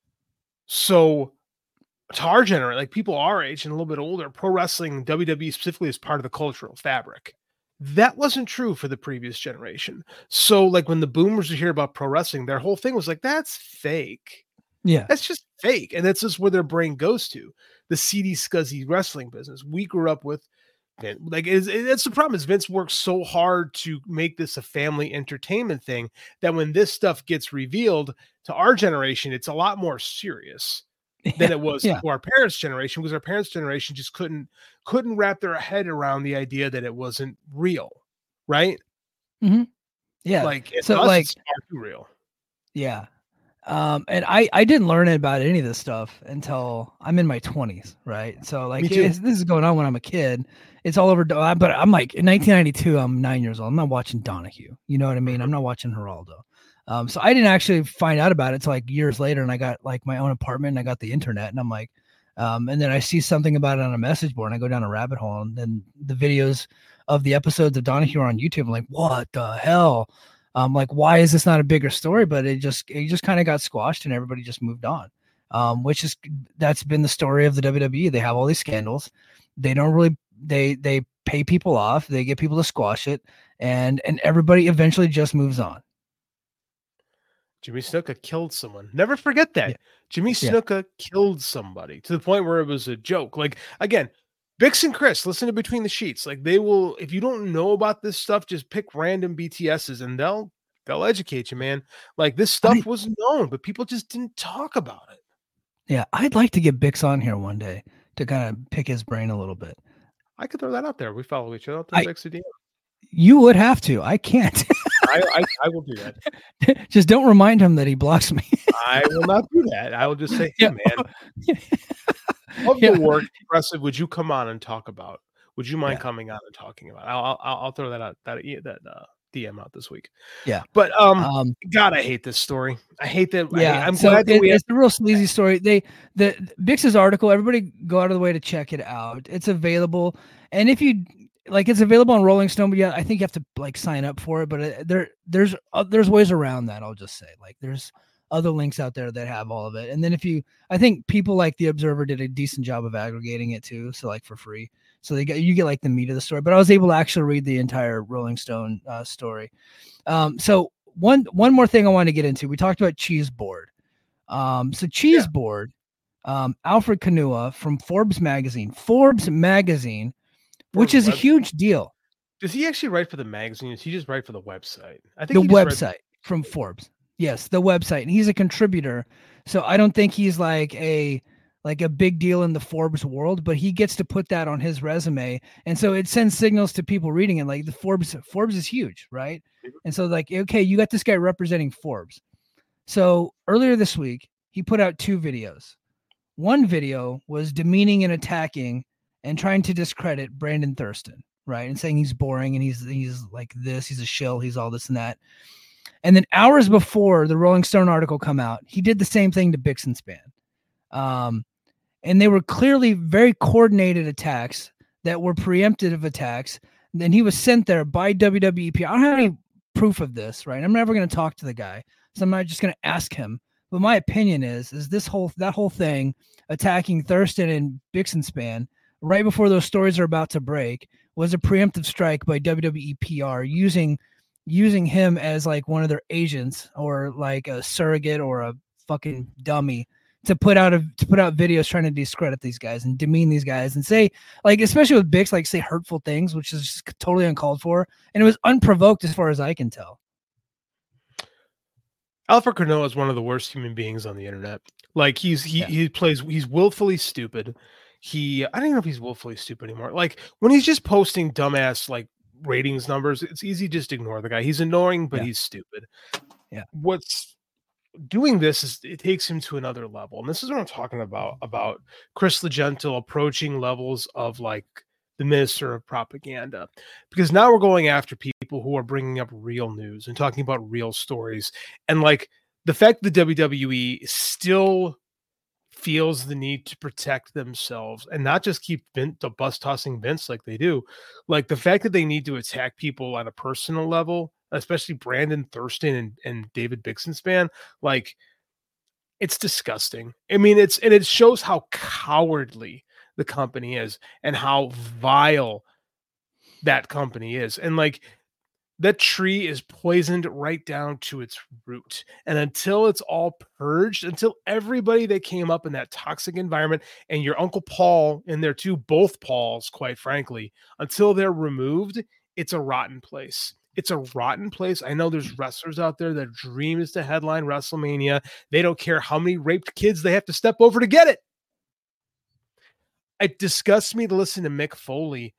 So to our generation, like people our age and a little bit older, pro wrestling, W W E specifically is part of the cultural fabric. That wasn't true for the previous generation. So like when the boomers would hear about pro wrestling, their whole thing was like, that's fake. Yeah. That's just fake. And that's just where their brain goes to. The seedy, scuzzy wrestling business. We grew up with like it's, it's the problem is Vince works so hard to make this a family entertainment thing that when this stuff gets revealed to our generation, it's a lot more serious than it was yeah. to our parents' generation, because our parents' generation just couldn't couldn't wrap their head around the idea that it wasn't real, right? Mm-hmm. Yeah, like so like it's far too real. Yeah. Um, and I, I didn't learn about any of this stuff until I'm in my twenties, right? So like this is going on when I'm a kid. It's all over. But I'm like in nineteen ninety-two, I'm nine years old. I'm not watching Donahue. You know what I mean? I'm not watching Geraldo. Um, so I didn't actually find out about it till like years later, and I got like my own apartment and I got the internet, and I'm like, um, and then I see something about it on a message board, and I go down a rabbit hole, and then the videos of the episodes of Donahue are on YouTube. I'm like, what the hell? Um, like, why is this not a bigger story? But it just, it just kind of got squashed and everybody just moved on. Um, which is, that's been the story of the W W E. They have all these scandals. They don't really, they, they pay people off. They get people to squash it, and, and everybody eventually just moves on. Jimmy Snuka killed someone. Never forget that. Yeah. Jimmy Snuka yeah. killed somebody to the point where it was a joke. Like, again, Bix and Chris, listen to Between the Sheets. Like they will, if you don't know about this stuff, just pick random B T Ss and they'll they'll educate you, man. Like this stuff I, was known, but people just didn't talk about it. Yeah, I'd like to get Bix on here one day to kind of pick his brain a little bit. I could throw that out there. We follow each other. I, you would have to. I can't. I, I I will do that. Just don't remind him that he blocks me. I will not do that. I will just say, hey, yeah. man. Of yeah. the work, Impressive, would you come on and talk about? Would you mind yeah. coming on and talking about? I'll I'll, I'll throw that out that that uh, D M out this week. Yeah, but um, um God, I hate this story. I hate that. Yeah, I hate, I'm so glad that it, we it's have- a real sleazy story. They the Bix's article. Everybody go out of the way to check it out. It's available, and if you like, it's available on Rolling Stone. But yeah, I think you have to like sign up for it. But it, there there's uh, there's ways around that. I'll just say like there's other links out there that have all of it. And then if you, I think people like the Observer did a decent job of aggregating it too. So like for free. So they get, you get like the meat of the story, but I was able to actually read the entire Rolling Stone uh, story. Um, so one, one more thing I want to get into, we talked about Cheese Board. Um, so Cheese yeah. Board, um, Alfred Kanua from Forbes magazine, Forbes magazine, Forbes which is website. a huge deal. Does he actually write for the magazine? Does he just write for the website? I think the website from Forbes. Yes, the website, and he's a contributor. So I don't think he's like a like a big deal in the Forbes world, but he gets to put that on his resume, and so it sends signals to people reading it. Like the Forbes, Forbes is huge, right? And so like, okay, you got this guy representing Forbes. So earlier this week, he put out two videos. One video was demeaning and attacking and trying to discredit Brandon Thurston, right, and saying he's boring and he's he's like this, he's a shill, he's all this and that. And then hours before the Rolling Stone article come out, he did the same thing to Bix and Span. Um, and they were clearly very coordinated attacks that were preemptive attacks. And then he was sent there by W W E P R. I don't have any proof of this, right? I'm never going to talk to the guy, so I'm not just going to ask him. But my opinion is, is this whole, that whole thing attacking Thurston and Bix and Span right before those stories are about to break was a preemptive strike by W W E P R using using him as like one of their agents or like a surrogate or a fucking dummy to put out a to put out videos trying to discredit these guys and demean these guys and say, like, especially with Bix, like say hurtful things, which is just totally uncalled for. And it was unprovoked as far as I can tell. Alfred Canoa is one of the worst human beings on the internet. Like he's he Yeah. he plays he's willfully stupid. He I don't even know if he's willfully stupid anymore. Like when he's just posting dumbass like ratings numbers, it's easy just to ignore the guy. He's annoying, but Yeah. he's stupid. Yeah. What's doing this is it takes him to another level. And this is what I'm talking about, about Chris Legentil approaching levels of like the minister of propaganda, because now we're going after people who are bringing up real news and talking about real stories. And like the fact that the W W E still feels the need to protect themselves and not just keep Vince, the bus tossing Vince like they do, like the fact that they need to attack people on a personal level, especially Brandon Thurston and, and David Bixenspan, like it's disgusting. I mean, it's, and it shows how cowardly the company is and how vile that company is. And like that tree is poisoned right down to its root. And until it's all purged, until everybody that came up in that toxic environment and your Uncle Paul in there too, both Pauls, quite frankly, until they're removed, it's a rotten place. It's a rotten place. I know there's wrestlers out there that dream is to headline WrestleMania. They don't care how many raped kids they have to step over to get it. It disgusts me to listen to Mick Foley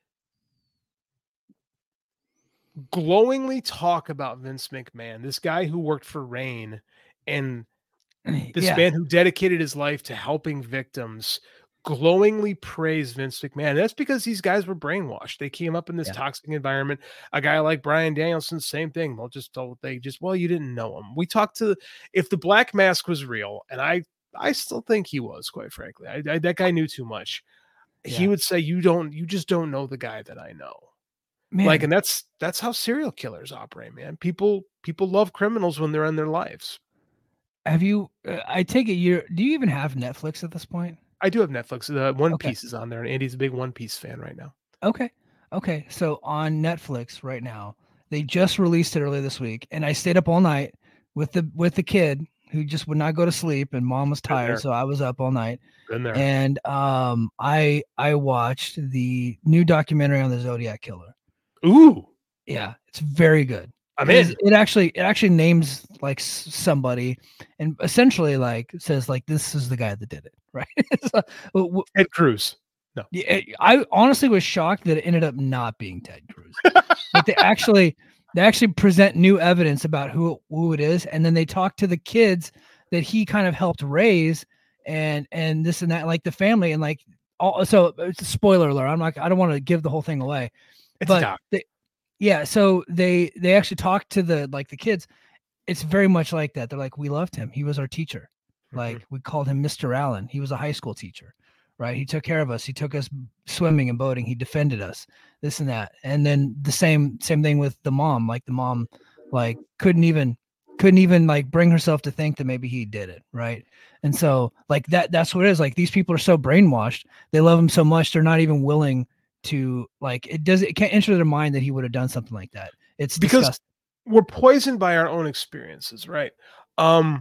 glowingly talk about Vince McMahon, this guy who worked for Reign and this Yeah. man who dedicated his life to helping victims, glowingly praise Vince McMahon. And that's because these guys were brainwashed. They came up in this Yeah. toxic environment. A guy like Bryan Danielson, same thing. They'll just tell they just, well, you didn't know him. We talked to, if the Black Mask was real, and I, I still think he was, quite frankly. I, I that guy knew too much. Yeah. He would say, you don't, you just don't know the guy that I know. Man, Like, and that's that's how serial killers operate, man. People people love criminals when they're in their lives. have you, uh, I take it you're, do you even have Netflix at this point? I do have Netflix. The One Okay. Piece is on there, and Andy's a big One Piece fan right now. Okay. Okay. So on Netflix right now, they just released it earlier this week, and I stayed up all night with the with the kid who just would not go to sleep, and mom was Been there. tired, so I was up all night. Been there. And um, I I watched the new documentary on the Zodiac Killer. Ooh, Yeah, it's very good. I'm It is- in. It actually it actually names like s- somebody, and essentially like says like this is the guy that did it, right? So, w- w- Ted Cruz. yeah, it- I honestly was shocked that it ended up not being Ted Cruz. Like they actually they actually present new evidence about who who it is, and then they talk to the kids that he kind of helped raise, and and this and that, like the family, and like all. So it's a spoiler alert. I'm not. I don't want to give the whole thing away. It's but a doc. they, yeah, so they they actually talk to the like the kids. It's very much like that. They're like, we loved him. He was our teacher. Like we called him Mister Allen. He was a high school teacher, right? He took care of us. He took us swimming and boating. He defended us, this and that. And then the same same thing with the mom. Like the mom, like couldn't even couldn't even like bring herself to think that maybe he did it, right? And so like that that's what it is. Like these people are so brainwashed. They love him so much they're not even willing to like it does it can't enter their mind that he would have done something like that. It's Because disgusting. we're poisoned by our own experiences, right? Um,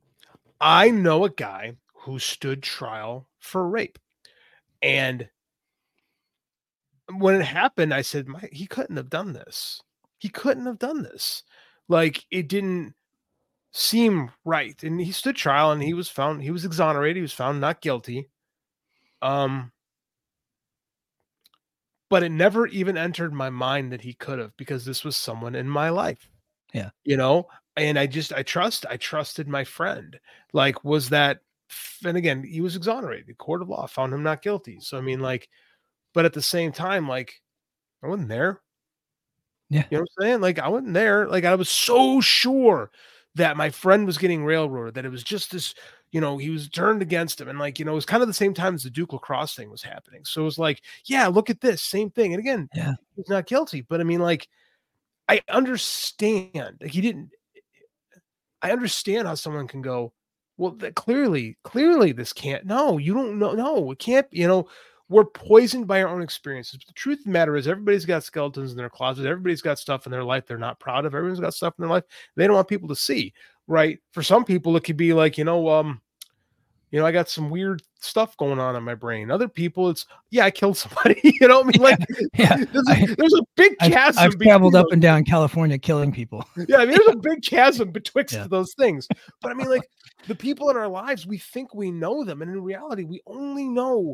I know a guy who stood trial for rape, and when it happened, I said, My, he couldn't have done this. He couldn't have done this. Like it didn't seem right. And he stood trial, and he was found. He was exonerated. He was found not guilty. Um. But it never even entered my mind that he could have, because this was someone in my life. Yeah. You know, and I just, I trust, I trusted my friend. Like, was that, and again, he was exonerated. The court of law found him not guilty. So, I mean, like, but at the same time, like, I wasn't there. Yeah. You know what I'm saying? Like, I wasn't there. Like, I was so sure that my friend was getting railroaded, that it was just this, you know, he was turned against him. And like, you know, it was kind of the same time as the Duke Lacrosse thing was happening. So it was like, yeah, look at this same thing. And again, Yeah. he's not guilty, but I mean, like, I understand like, he didn't, I understand how someone can go, well, that clearly, clearly this can't, no, you don't know. No, it can't, you know, we're poisoned by our own experiences. But the truth of the matter is everybody's got skeletons in their closet. Everybody's got stuff in their life they're not proud of. Everyone's got stuff in their life they don't want people to see, right? For some people, it could be like, you know, um, you know, I got some weird stuff going on in my brain. Other people, it's, yeah, I killed somebody. You know what I mean? Like, yeah, there's, I, a, there's a big chasm. I've, I've traveled up and down California killing people. Yeah, I mean, there's a big chasm betwixt yeah. those things. But I mean, like, the people in our lives, we think we know them. And in reality, we only know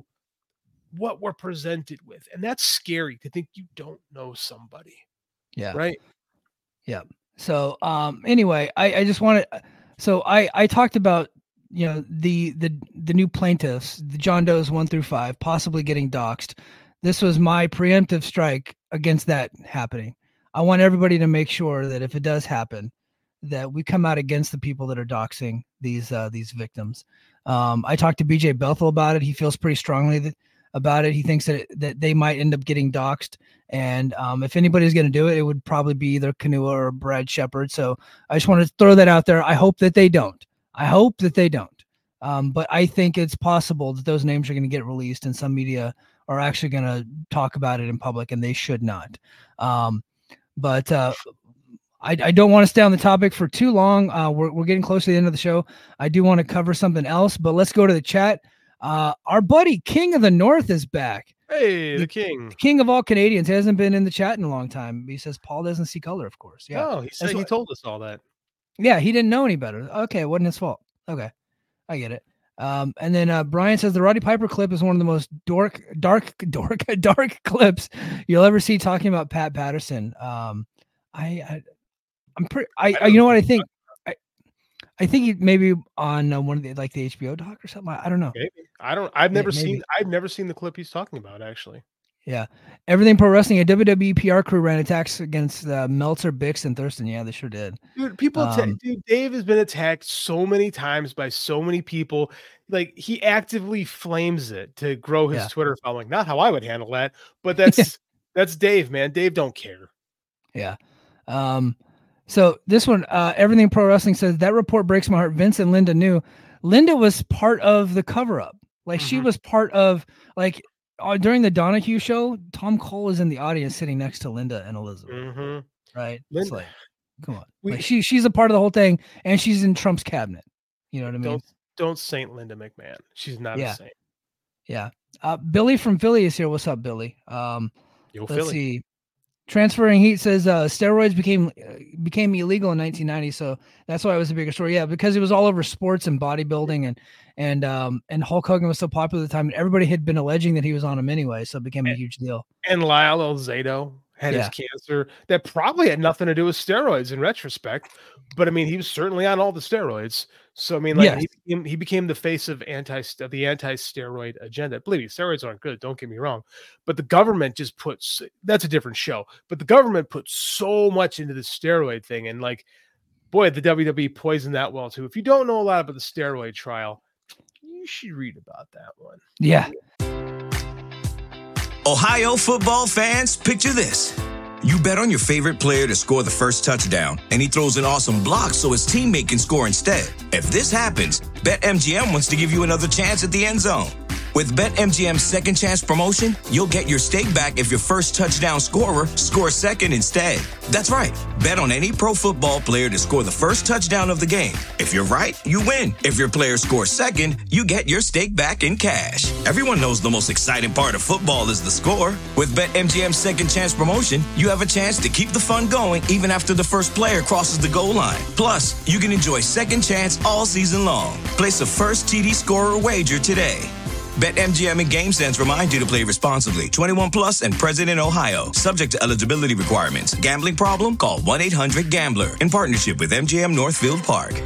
what we're presented with. And that's scary to think you don't know somebody. Yeah. Right. Yeah. So, um, anyway, I, I just wanted, so I, I talked about, you know, the, the, the new plaintiffs, the John Does one through five, possibly getting doxxed. This was my preemptive strike against that happening. I want everybody to make sure that if it does happen, that we come out against the people that are doxing these, uh, these victims. Um, I talked to B J Bethel about it. He feels pretty strongly that, about it. He thinks that, that they might end up getting doxxed. And um, if anybody's going to do it, it would probably be either Kanua or Brad Shepard. So I just want to throw that out there. I hope that they don't. I hope that they don't. Um, but I think it's possible that those names are going to get released and some media are actually going to talk about it in public, and they should not. Um, but uh, I, I don't want to stay on the topic for too long. Uh, we're, we're getting close to the end of the show. I do want to cover something else, but let's go to the chat. Uh, our buddy King of the North is back. Hey, the, the king. King of all Canadians. He hasn't been in the chat in a long time. He says Paul doesn't see color, of course. Yeah. Oh, he said he told us all that. Yeah, he didn't know any better. Okay, it wasn't his fault. Okay, I get it. Um, and then uh, Brian says the Roddy Piper clip is one of the most dork, dark, dork, dark clips you'll ever see talking about Pat Patterson. Um, I, I I'm pretty. I, I you know what I think. I, I think he maybe on uh, one of the like the H B O doc or something. I, I don't know. Maybe. I don't. I've never maybe. seen. I've never seen the clip he's talking about. Actually. Yeah. Everything Pro Wrestling, a W W E P R crew ran attacks against uh, Meltzer, Bix, and Thurston. Yeah, they sure did. Dude, people, Um, atta- dude, Dave has been attacked so many times by so many people. Like, he actively flames it to grow his Yeah. Twitter following. Not how I would handle that, but that's that's Dave, man. Dave don't care. Yeah. Um, so this one, uh, Everything Pro Wrestling says that report breaks my heart. Vince and Linda knew. Linda was part of the cover up. Like, she Mhm. was part of, like, uh, during the Donahue show, Tom Cole is in the audience sitting next to Linda and Elizabeth. Mhm. Right. It's Linda- like, come on. We- Like, she, she's a part of the whole thing, and she's in Trump's cabinet. You know what I mean? Don't don't Saint Linda McMahon. She's not Yeah. a saint. Yeah. Uh, Billy from Philly is here. What's up, Billy? Um, Yo, let's Philly. see. Transferring Heat says uh, steroids became uh, became illegal in nineteen ninety, so that's why it was a bigger story. Yeah, because it was all over sports and bodybuilding, and and um and Hulk Hogan was so popular at the time, and everybody had been alleging that he was on them anyway, so it became a huge deal. And Lyle Elzado had Yeah. his cancer that probably had nothing to do with steroids in retrospect, but I mean, he was certainly on all the steroids. So I mean, like Yes. he, became, he became the face of anti the anti-steroid agenda. Believe me, steroids aren't good. Don't get me wrong, but the government just puts that's a different show. But the government put so much into the steroid thing, and like, boy, the W W E poisoned that well too. If you don't know a lot about the steroid trial, you should read about that one. Yeah. Ohio football fans, picture this. You bet on your favorite player to score the first touchdown, and he throws an awesome block so his teammate can score instead. If this happens, BetMGM wants to give you another chance at the end zone. With BetMGM's second chance promotion, you'll get your stake back if your first touchdown scorer scores second instead. That's right. Bet on any pro football player to score the first touchdown of the game. If you're right, you win. If your player scores second, you get your stake back in cash. Everyone knows the most exciting part of football is the score. With BetMGM's second chance promotion, you have a chance to keep the fun going even after the first player crosses the goal line. Plus, you can enjoy second chance all season long. Place a first T D scorer wager today. BetMGM and GameSense remind you to play responsibly. twenty-one plus and present in Ohio. Subject to eligibility requirements. Gambling problem? Call one eight hundred gambler. In partnership with M G M Northfield Park.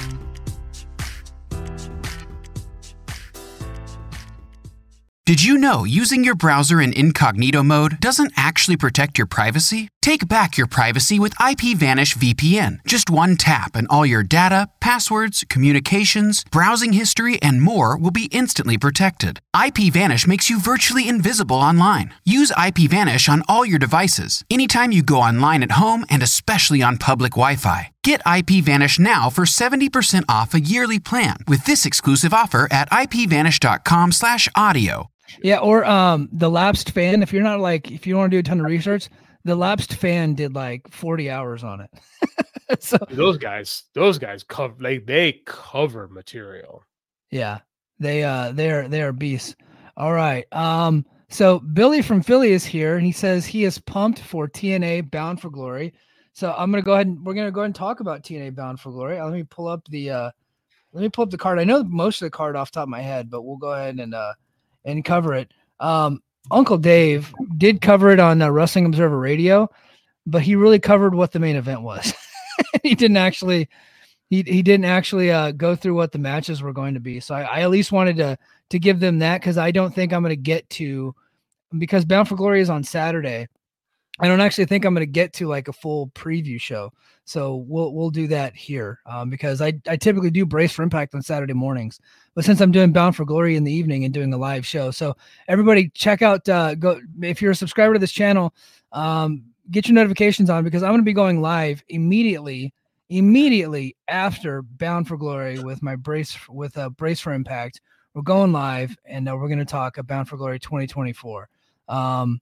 Did you know using your browser in incognito mode doesn't actually protect your privacy? Take back your privacy with IPVanish V P N. Just one tap and all your data, passwords, communications, browsing history, and more will be instantly protected. IPVanish makes you virtually invisible online. Use IPVanish on all your devices, anytime you go online at home and especially on public Wi-Fi. Get IPVanish now for seventy percent off a yearly plan with this exclusive offer at ipvanish.com slash audio. Yeah, or um, the Lapsed Fan. If you're not like, if you don't want to do a ton of research, the Lapsed Fan did like forty hours on it. So those guys, those guys cover like they cover material. Yeah, they uh, they're they're beasts. All right. Um, so Billy from Philly is here, and he says he is pumped for T N A Bound for Glory. So I'm gonna go ahead and we're gonna go ahead and talk about T N A Bound for Glory. Let me pull up the uh, let me pull up the card. I know most of the card off the top of my head, but we'll go ahead and uh, and cover it. Um, Uncle Dave did cover it on uh, Wrestling Observer Radio, but he really covered what the main event was. He didn't actually, he he didn't actually uh, go through what the matches were going to be. So I, I at least wanted to to give them that because I don't think I'm going to get to, because Bound for Glory is on Saturday. I don't actually think I'm going to get to like a full preview show. So we'll we'll do that here um, because I, I typically do Brace for Impact on Saturday mornings. But since I'm doing Bound for Glory in the evening and doing a live show. So everybody check out, uh, go if you're a subscriber to this channel, um, get your notifications on because I'm going to be going live immediately, immediately after Bound for Glory with my Brace, with a uh, Brace for Impact. We're going live and uh, we're going to talk about Bound for Glory twenty twenty-four. Um,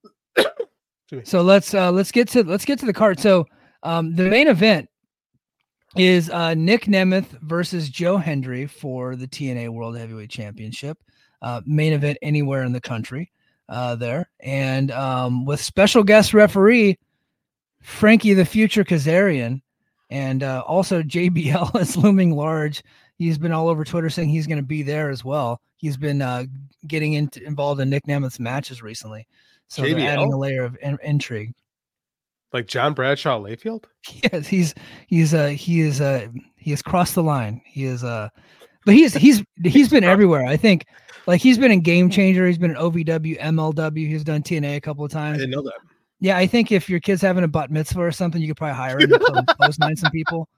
So let's uh, let's get to let's get to the card. So um, the main event is uh, Nick Nemeth versus Joe Hendry for the T N A World Heavyweight Championship. Uh, main event anywhere in the country uh, there, and um, with special guest referee Frankie the Future Kazarian, and uh, also J B L is looming large. He's been all over Twitter saying he's going to be there as well. He's been uh, getting into, involved in Nick Nemeth's matches recently. So J B L? they're adding a layer of in- intrigue. Like John Bradshaw Layfield? Yes, he's he's uh he is uh he has crossed the line. He is uh but he's he's he's been everywhere. I think like he's been in Game Changer, he's been in O V W, M L W, he's done T N A a couple of I times. didn't know that. Yeah, I think if your kid's having a bat mitzvah or something, you could probably hire him to come clothesline some people.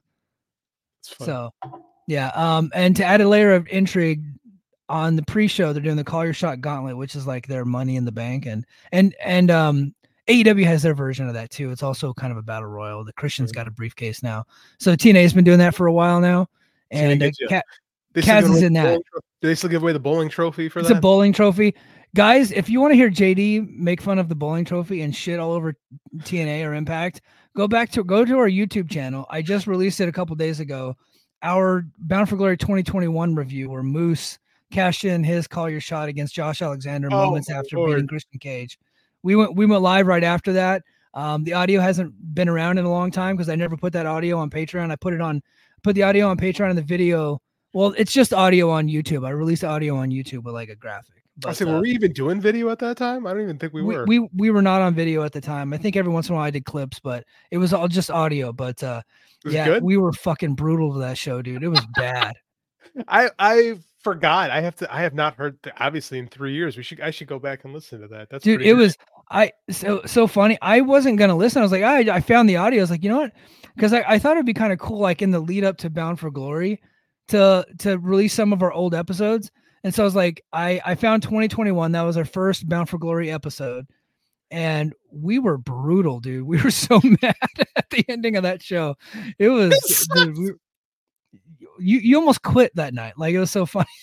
So yeah, um and to add a layer of intrigue, on the pre-show, they're doing the Call Your Shot Gauntlet, which is like their Money in the Bank, and and and um, A E W has their version of that too. It's also kind of a battle royal. The Christian's got a briefcase now, so T N A has been doing that for a while now, and uh, Ca- Kaz is in that. Do they still give away the bowling trophy for it's that? It's a bowling trophy, guys. If you want to hear J D make fun of the bowling trophy and shit all over T N A or Impact, go back to go to our YouTube channel. I just released it a couple days ago. Our Bound for Glory twenty twenty-one review, where Moose cashed in his Call Your Shot against Josh Alexander oh, moments after Lord. beating Christian Cage. We went we went live right after that. Um, the audio hasn't been around in a long time because I never put that audio on Patreon. I put it on put the audio on Patreon and the video. Well, it's just audio on YouTube. I released audio on YouTube with like a graphic. But, I said, uh, were we even doing video at that time? I don't even think we, we were. We we were not on video at the time. I think every once in a while I did clips, but it was all just audio. But uh, yeah, good? we were fucking brutal to that show, dude. It was bad. I I forgot. I have to. I have not heard. The, obviously, in three years, we should. I should go back and listen to that. That's dude. It was I so so funny. I wasn't gonna listen. I was like, I I found the audio. I was like, you know what? Because I, I thought it'd be kind of cool, like in the lead up to Bound for Glory, to to release some of our old episodes. And so I was like, I I found twenty twenty-one. That was our first Bound for Glory episode, and we were brutal, dude. We were so mad at the ending of that show. It was. Dude, we, You you almost quit that night. Like, it was so funny.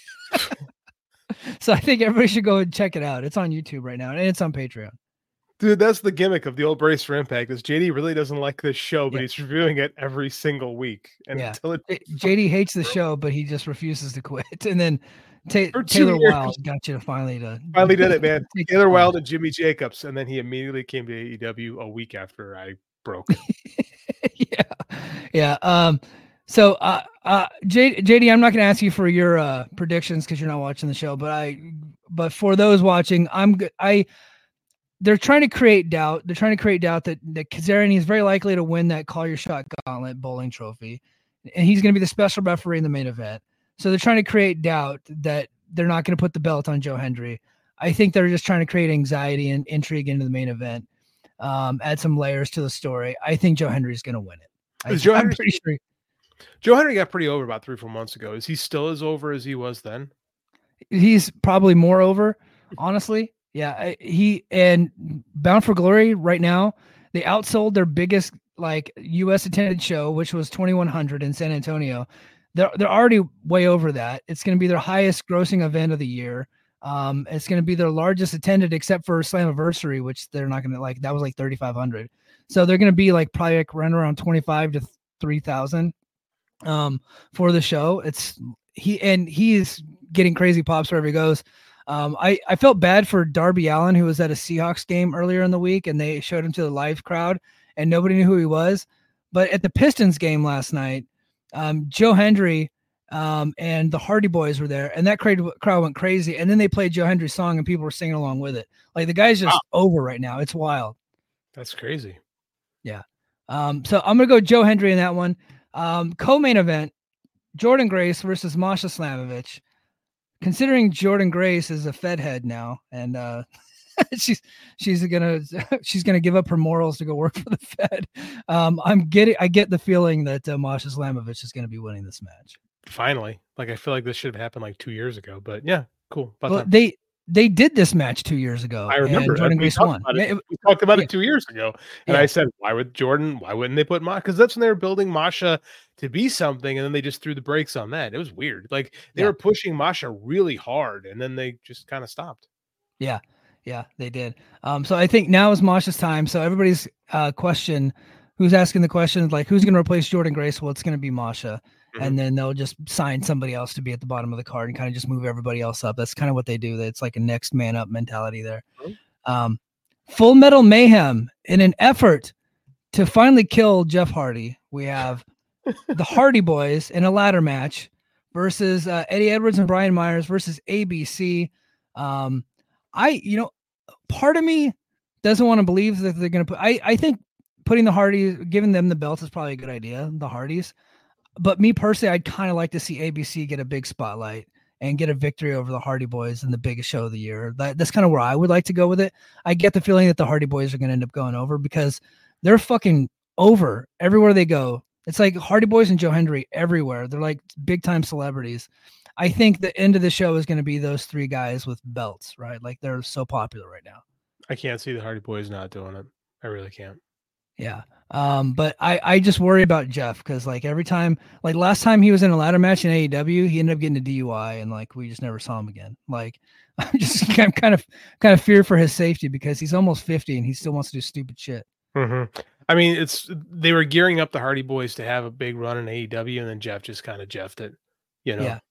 So I think everybody should go and check it out. It's on YouTube right now, and it's on Patreon. Dude, that's the gimmick of the old Brace for Impact. Is J D really doesn't like this show, but yeah. he's reviewing it every single week. And yeah. until it J D hates the show, but he just refuses to quit. And then ta- Taylor years. Wilde got you to finally to finally did it, man. Taylor Wilde and Jimmy Jacobs, and then he immediately came to A E W a week after I broke. yeah, yeah. Um. So, uh, uh, J- JD, I'm not going to ask you for your uh, predictions because you're not watching the show, but I, but for those watching, I'm good. I, they're trying to create doubt. They're trying to create doubt that that Kazarian is very likely to win that Call Your Shot Gauntlet bowling trophy, and he's going to be the special referee in the main event. So they're trying to create doubt that they're not going to put the belt on Joe Hendry. I think they're just trying to create anxiety and intrigue into the main event, um, add some layers to the story. I think Joe Hendry is going to win it. I, Joe I'm Hendry- pretty sure. Joe Hendry got pretty over about three, four months ago. Is he still as over as he was then? He's probably more over, honestly. Yeah, he and Bound for Glory right now, they outsold their biggest like U S attended show, which was twenty-one hundred in San Antonio. They're they're already way over that. It's going to be their highest grossing event of the year. Um, it's going to be their largest attended except for Slammiversary, which they're not going to like, that was like thirty-five hundred. So they're going to be like probably like run around twenty-five to three thousand um, for the show. It's he, and he is getting crazy pops wherever he goes. Um, I, I felt bad for Darby Allin, who was at a Seahawks game earlier in the week, and they showed him to the live crowd and nobody knew who he was. But at the Pistons game last night, um, Joe Hendry um, and the Hardy Boys were there, and that crowd, crowd went crazy. And then they played Joe Hendry's song and people were singing along with it. Like the guy's just wow. over right now. It's wild. That's crazy. Yeah. Um, so I'm going to go Joe Hendry in that one. Um, co-main event, Jordan Grace versus Masha Slamovich. Considering Jordan Grace is a Fed head now, and uh, she's she's gonna she's gonna give up her morals to go work for the Fed. Um, I'm getting I get the feeling that uh, Masha Slamovich is gonna be winning this match. Finally, like I feel like this should have happened like two years ago, but yeah, cool. Well, they they did this match two years ago. I remember Jordan Grace won. It. It, we talked about yeah. it two years ago, and yeah. I said, why would Jordan? Why wouldn't they put Masha? Because that's when they were building Masha to be something, and then they just threw the brakes on that. It was weird. Like they yeah. were pushing Masha really hard, and then they just kind of stopped. Yeah, yeah, they did. Um, so I think now is Masha's time. So everybody's uh, question, who's asking the question, like who's going to replace Jordan Grace? Well, it's going to be Masha. Mm-hmm. And then they'll just sign somebody else to be at the bottom of the card and kind of just move everybody else up. That's kind of what they do. It's like a next man up mentality there. Mm-hmm. Um, Full Metal Mayhem, in an effort to finally kill Jeff Hardy, we have the Hardy Boys in a ladder match versus uh, Eddie Edwards and Brian Myers versus A B C. Um, I, you know, part of me doesn't want to believe that they're going to put, I, I think putting the Hardys, giving them the belts is probably a good idea, the Hardys. But me personally, I'd kind of like to see A B C get a big spotlight and get a victory over the Hardy Boys in the biggest show of the year. That, that's kind of where I would like to go with it. I get the feeling that the Hardy Boys are going to end up going over because they're fucking over everywhere they go. It's like Hardy Boys and Joe Hendry everywhere. They're like big time celebrities. I think the end of the show is going to be those three guys with belts, right? Like they're so popular right now. I can't see the Hardy Boys not doing it. I really can't. Yeah. Um, but I, I just worry about Jeff because like every time, like last time he was in a ladder match in A E W, he ended up getting a D U I and like we just never saw him again. Like I'm just I'm kind of kind of fear for his safety because he's almost fifty and he still wants to do stupid shit. Mm-hmm. I mean, it's they were gearing up the Hardy Boys to have a big run in A E W, and then Jeff just kind of Jeffed it, you know. Yeah.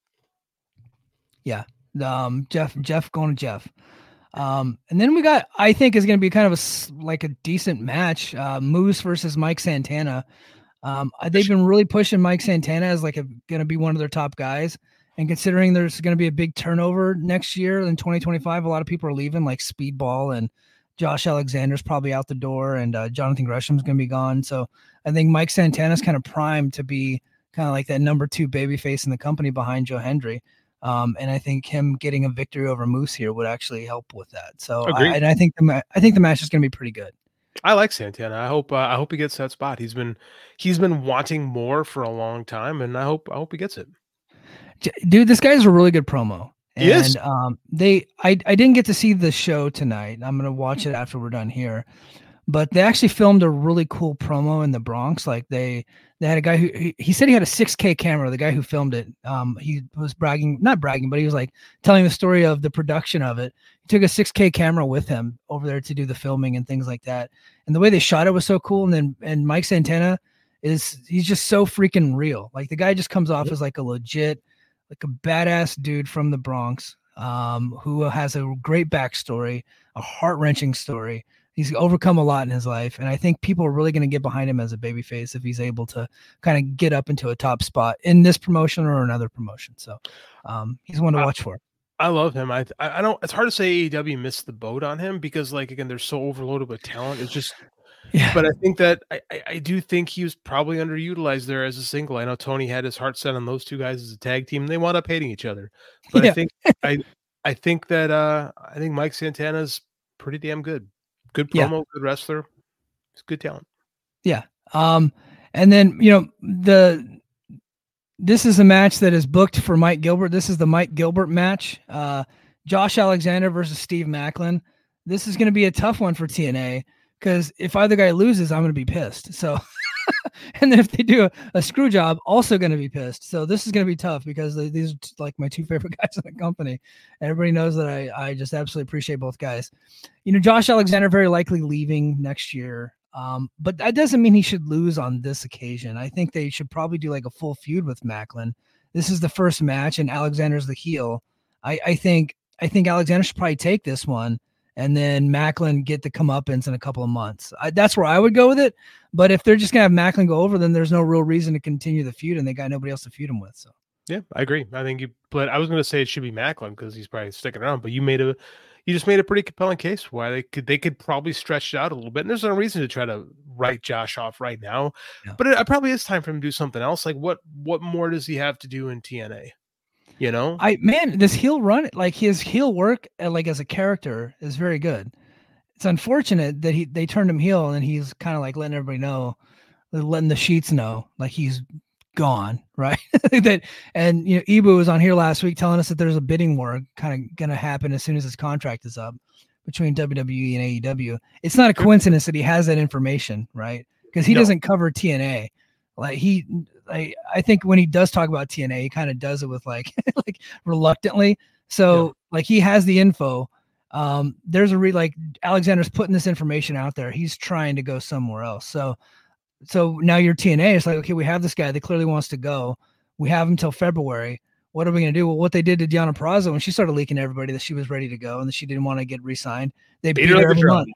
Yeah. Um, Jeff Jeff going to Jeff. Um, and then we got, I think is going to be kind of a, like a decent match, uh, Moose versus Mike Santana. Um, they've been really pushing Mike Santana as like a, going to be one of their top guys. And considering there's going to be a big turnover next year in twenty twenty-five, a lot of people are leaving like Speedball and Josh Alexander's probably out the door and, uh, Jonathan Gresham's going to be gone. So I think Mike Santana's kind of primed to be kind of like that number two babyface in the company behind Joe Hendry. Um, and I think him getting a victory over Moose here would actually help with that. So, I, and I think the ma- I think the match is going to be pretty good. I like Santana. I hope uh, I hope he gets that spot. He's been he's been wanting more for a long time, and I hope I hope he gets it. Dude, this guy's a really good promo. And, he is. Um, they I I didn't get to see the show tonight. I'm gonna watch it after we're done here. But they actually filmed a really cool promo in the Bronx. Like they, they had a guy who he, he said he had a six K camera. The guy who filmed it, um, he was bragging, not bragging, but he was like telling the story of the production of it. He took a six K camera with him over there to do the filming and things like that. And the way they shot it was so cool. And then, and Mike Santana is, he's just so freaking real. Like the guy just comes off as like a legit, like a badass dude from the Bronx, um, who has a great backstory, a heart wrenching story. He's overcome a lot in his life, and I think people are really going to get behind him as a babyface if he's able to kind of get up into a top spot in this promotion or another promotion. So um, he's one to watch for. I love him. I I don't. It's hard to say A E W missed the boat on him because, like, again, they're so overloaded with talent. It's just, yeah. But I think that I I do think he was probably underutilized there as a single. I know Tony had his heart set on those two guys as a tag team. And they wound up hating each other, but yeah. I think I I think that uh I think Mike Santana's pretty damn good. Good promo, yeah. Good wrestler. It's good talent. Yeah. Um, and then, you know, the this is a match that is booked for Mike Gilbert. This is the Mike Gilbert match. Uh, Josh Alexander versus Steve Macklin. This is going to be a tough one for T N A because if either guy loses, I'm going to be pissed. So And then if they do a, a screw job, also going to be pissed. So this is going to be tough because they, these are t- like my two favorite guys in the company. And everybody knows that I, I just absolutely appreciate both guys. You know, Josh Alexander very likely leaving next year. Um, but that doesn't mean he should lose on this occasion. I think they should probably do like a full feud with Macklin. This is the first match and Alexander's the heel. I, I think I think Alexander should probably take this one and then Macklin get the comeuppance in a couple of months. I, that's where I would go with it. But if they're just going to have Macklin go over, then there's no real reason to continue the feud and they got nobody else to feud him with. So yeah, I agree. I think you, but I was going to say it should be Macklin because he's probably sticking around, but you made a, you just made a pretty compelling case for why they could, they could probably stretch it out a little bit. And there's no reason to try to write Josh off right now, yeah. but it, it probably is time for him to do something else. Like what, what more does he have to do in T N A? You know, I, man, this heel run, like his heel work, like as a character is very good. It's unfortunate that he, they turned him heel and he's kind of like letting everybody know, letting the sheets know, like he's gone, right? that and you know, Ibu was on here last week telling us that there's a bidding war kind of going to happen as soon as his contract is up between W W E and A E W. It's not a coincidence that he has that information, right? Because he no. doesn't cover T N A. Like he, I, I think when he does talk about T N A, he kind of does it with like, like reluctantly. So yeah. like he has the info. Um, there's a re like Alexander's putting this information out there. He's trying to go somewhere else. So. So now your T N A is like, okay, we have this guy that clearly wants to go. We have him till February. What are we going to do? Well, what they did to Deonna Purrazzo when she started leaking to everybody that she was ready to go and that she didn't want to get re-signed, they beat, beat her every month.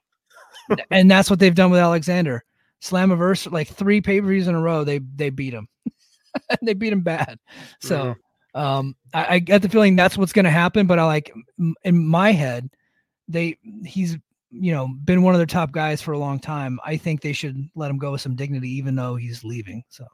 And that's what they've done with Alexander. Slammiversary, like three pay-per-views in a row, they they beat him. They beat him bad. So mm-hmm. um, I, I get the feeling that's what's going to happen. But I like in my head, they he's. you know, been one of their top guys for a long time. I think they should let him go with some dignity, even though he's leaving. So,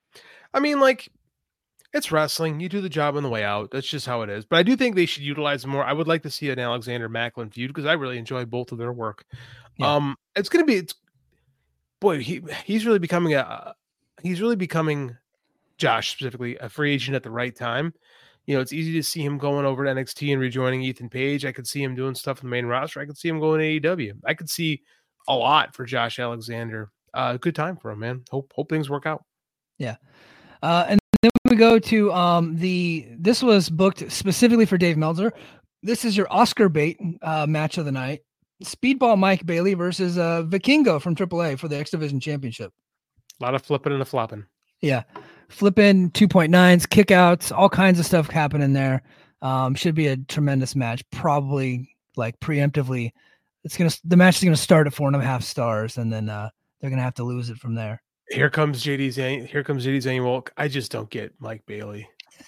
I mean, like it's wrestling. You do the job on the way out. That's just how it is. But I do think they should utilize more. I would like to see an Alexander Macklin feud because I really enjoy both of their work. Yeah. Um, it's going to be, it's boy, he, he's really becoming a, he's really becoming Josh specifically a free agent at the right time. You know, it's easy to see him going over to N X T and rejoining Ethan Page. I could see him doing stuff in the main roster. I could see him going to A E W. I could see a lot for Josh Alexander. Uh, good time for him, man. Hope hope things work out. Yeah. Uh, and then we go to um, the, this was booked specifically for Dave Meltzer. This is your Oscar bait uh, match of the night. Speedball Mike Bailey versus uh, Vikingo from triple A for the X Division Championship. A lot of flipping and a flopping. Yeah. Flipping two point nines, kickouts, all kinds of stuff happening there. Um, should be a tremendous match. Probably like preemptively, it's gonna the match is gonna start at four and a half stars, and then uh, they're gonna have to lose it from there. Here comes J D's. Here comes J D's annual. I just don't get Mike Bailey.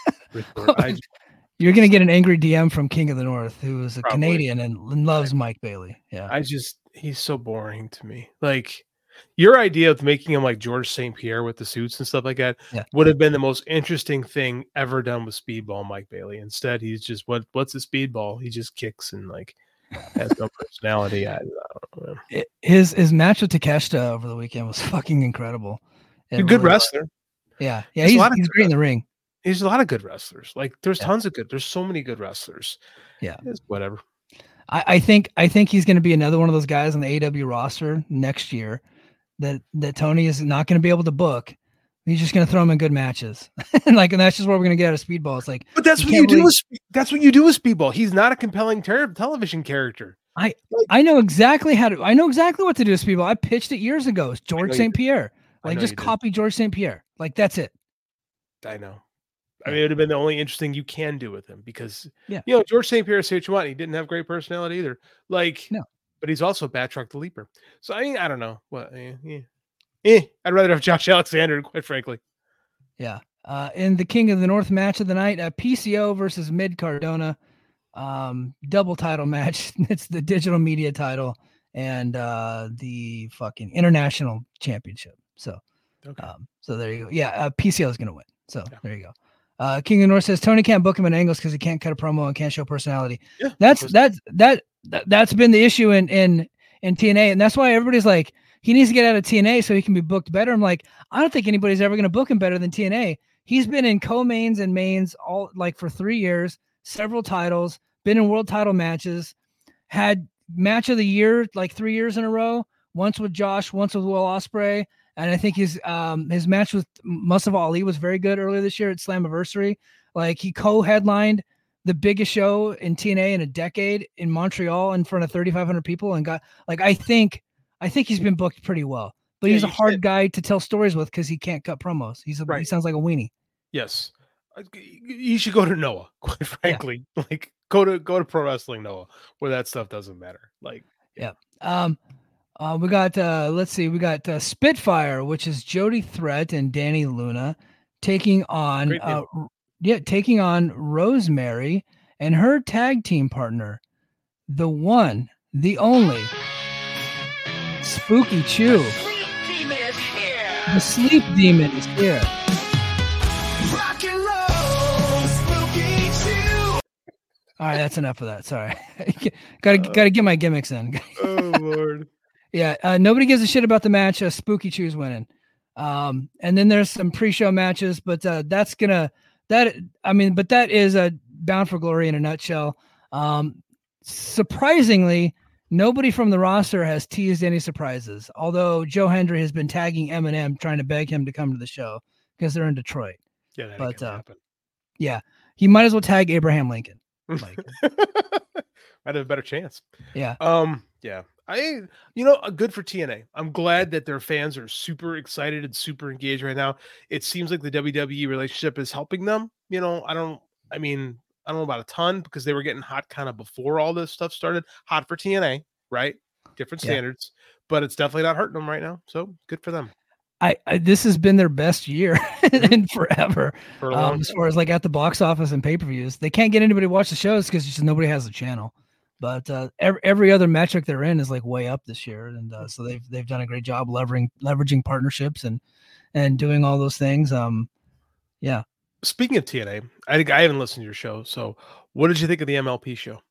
I just, You're gonna get an angry D M from King of the North, who is a probably. Canadian and loves Mike Bailey. Yeah, I just he's so boring to me. Like. Your idea of making him like George Saint Pierre with the suits and stuff like that yeah. would have been the most interesting thing ever done with Speedball Mike Bailey. Instead, he's just what? What's a speedball? He just kicks and like has no personality. I, I don't know. It, his his match with Takeshita over the weekend was fucking incredible. He's a good really wrestler. Was. Yeah, yeah, he's, he's great in the ring. There's a lot of good wrestlers. Like there's yeah. tons of good. There's so many good wrestlers. Yeah, it's whatever. I, I think I think he's going to be another one of those guys on the A E W roster next year. That that Tony is not going to be able to book. He's just going to throw him in good matches, and like, and that's just what we're going to get out of Speedball. It's like, but that's you what you really... do with that's what you do with Speedball. He's not a compelling ter- television character. I like, I know exactly how to. I know exactly what to do with Speedball. I pitched it years ago. It's George Saint Pierre. Like, just copy George Saint Pierre. Like, that's it. I know. I mean, it would have been the only interesting you can do with him because, yeah, you know, George Saint Pierre, say what you want. He didn't have great personality either. Like, no. But he's also Batroc the Leaper. So, I mean, I don't know. What? Eh, eh. eh, I'd rather have Josh Alexander, quite frankly. Yeah. Uh, in the King of the North match of the night, uh, P C O versus Mid Cardona. Um, double title match. It's the digital media title and uh, the fucking international championship. So, okay. um, so there you go. Yeah, uh, P C O is going to win. So, yeah. There you go. Uh, King of the North says Tony can't book him in angles because he can't cut a promo and can't show personality. Yeah, that's that's that. That, that's been the issue in, in, in T N A. And that's why everybody's like, he needs to get out of T N A so he can be booked better. I'm like, I don't think anybody's ever going to book him better than T N A. He's been in co-mains and mains all like for three years, several titles, been in world title matches, had match of the year, like three years in a row, once with Josh, once with Will Ospreay. And I think his um his match with Mustafa Ali was very good earlier this year at Slammiversary. Like he co-headlined the biggest show in T N A in a decade in Montreal in front of thirty-five hundred people and got like I think I think he's been booked pretty well. But Yeah, he's a you hard said- guy to tell stories with because he can't cut promos. He's a, he Right. sounds like a weenie. Yes. Uh, y- y- You should go to Noah, quite frankly. Like go to go to Pro Wrestling Noah, where that stuff doesn't matter. Like Um, uh, we got uh, let's see, we got uh, Spitfire, which is Jody Threat and Danny Luna taking on Great name. uh, r- yeah, taking on Rosemary and her tag team partner, the one, the only Spooky Chew. The sleep demon is here. All right, that's enough of that. Sorry, gotta gotta get my gimmicks in. oh Lord. Yeah, uh, nobody gives a shit about the match. Uh, Spooky Chew's winning. Um, and then there's some pre-show matches, but uh, that's gonna that I mean, but that is a Bound for Glory in a nutshell. Um, surprisingly, nobody from the roster has teased any surprises. Although Joe Hendry has been tagging Eminem, trying to beg him to come to the show because they're in Detroit. Yeah, that But, ain't gonna uh, happen. Yeah, he might as well tag Abraham Lincoln. Like, I'd have a better chance. yeah, Um, yeah. I you know, uh, good for T N A. I'm glad that their fans are super excited and super engaged right now. It seems like the W W E relationship is helping them. You know, I don't I mean, I don't know about a ton because they were getting hot kind of before all this stuff started. Hot for T N A, right? Different Yeah. standards, but it's definitely not hurting them right now. So good for them. I, I this has been their best year in forever. For a long Um, as time. far as like at the box office and pay-per-views, they can't get anybody to watch the shows because just nobody has the channel. But uh, every, every other metric they're in is like way up this year, and uh, so they've they've done a great job leveraging leveraging partnerships and and doing all those things. Um, yeah. Speaking of T N A, I think I haven't listened to your show. So what did you think of the M L P show?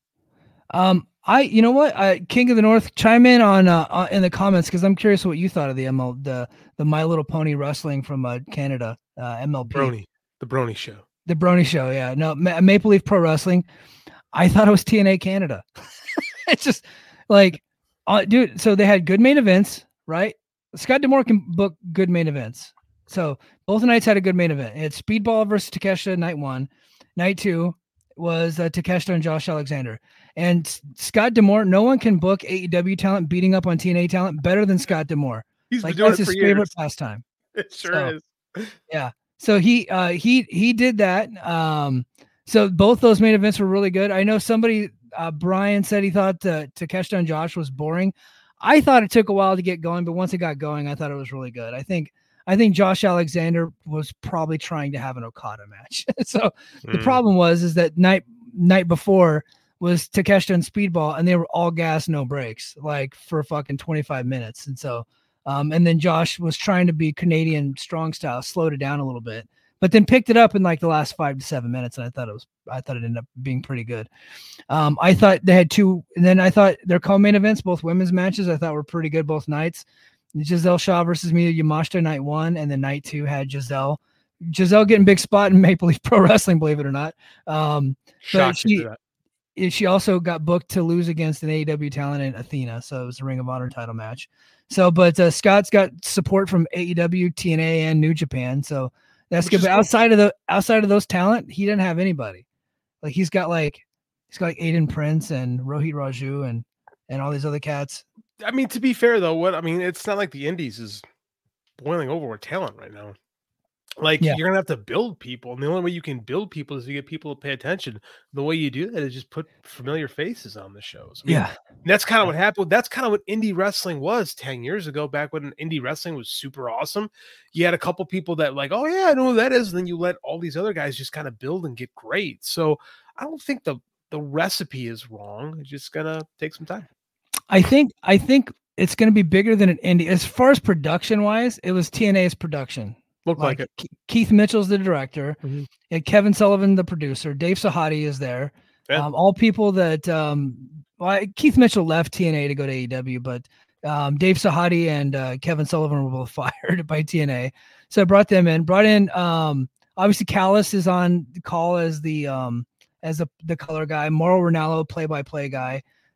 Um, I you know what, I, King of the North, chime in on uh, uh in the comments because I'm curious what you thought of the M L the the My Little Pony Wrestling from uh, Canada, uh, M L P. Brony, the Brony show. The Brony Show, yeah. No, Ma- Maple Leaf Pro Wrestling. I thought it was T N A Canada. It's just like, uh, dude. So they had good main events, right? Scott D'Amore can book good main events. So both nights had a good main event. It had Speedball versus Takeshita night one. Night two was uh, Takeshita and Josh Alexander. And S- Scott D'Amore, no one can book A E W talent beating up on T N A talent better than Scott D'Amore. He's Like been doing that's it his for favorite years. pastime. It sure So- is. Yeah. So he uh he he did that. Um so both those main events were really good. I know somebody uh Brian said he thought uh, Takeshita and Josh was boring. I thought it took a while to get going, but once it got going, I thought it was really good. I think I think Josh Alexander was probably trying to have an Okada match. So the Mm. problem was is that night night before was Takeshita and Speedball, and they were all gas, no breaks, like for fucking twenty-five minutes. And so Um, and then Josh was trying to be Canadian strong style, slowed it down a little bit, but then picked it up in like the last five to seven minutes. And I thought it was, I thought it ended up being pretty good. Um, I thought they had two, and then I thought their co-main events, both women's matches, I thought were pretty good both nights. Giselle Shaw versus Miyu Yamashita night one, and then night two had Giselle. Giselle getting big spot in Maple Leaf Pro Wrestling, believe it or not. Um, Shocked she- to that. it- she also got booked to lose against an A E W talent in Athena, so it was a Ring of Honor title match. So, but uh, Scott's got support from A E W, T N A, and New Japan, so that's Which good. is But cool. outside of the outside of those talent, he didn't have anybody. Like he's got like he's got like Aiden Prince and Rohit Raju and and all these other cats. I mean, to be fair though, what I mean, it's not like the Indies is boiling over with talent right now. Like Yeah. you're gonna have to build people, and the only way you can build people is to get people to pay attention. The way you do that is just put familiar faces on the shows. I mean, Yeah, and that's kind of what happened. That's kind of what indie wrestling was ten years ago, back when indie wrestling was super awesome. You had a couple people that like, oh yeah, I know who that is, and then you let all these other guys just kind of build and get great. So I don't think the the recipe is wrong. It's just gonna take some time. I think I think it's going to be bigger than an indie as far as production wise. It was T N A's production. Look like, Like it. Ke- Keith Mitchell's the director, Mhm. and Kevin Sullivan the producer. Dave Sahadi is there. Yeah. Um, all people that um, well, I- Keith Mitchell left T N A to go to A E W, but um, Dave Sahadi and uh, Kevin Sullivan were both fired by T N A. So I brought them in. Brought in um, obviously Callis is on the call as the um, as the the color guy. Mauro Ranallo, play by play guy.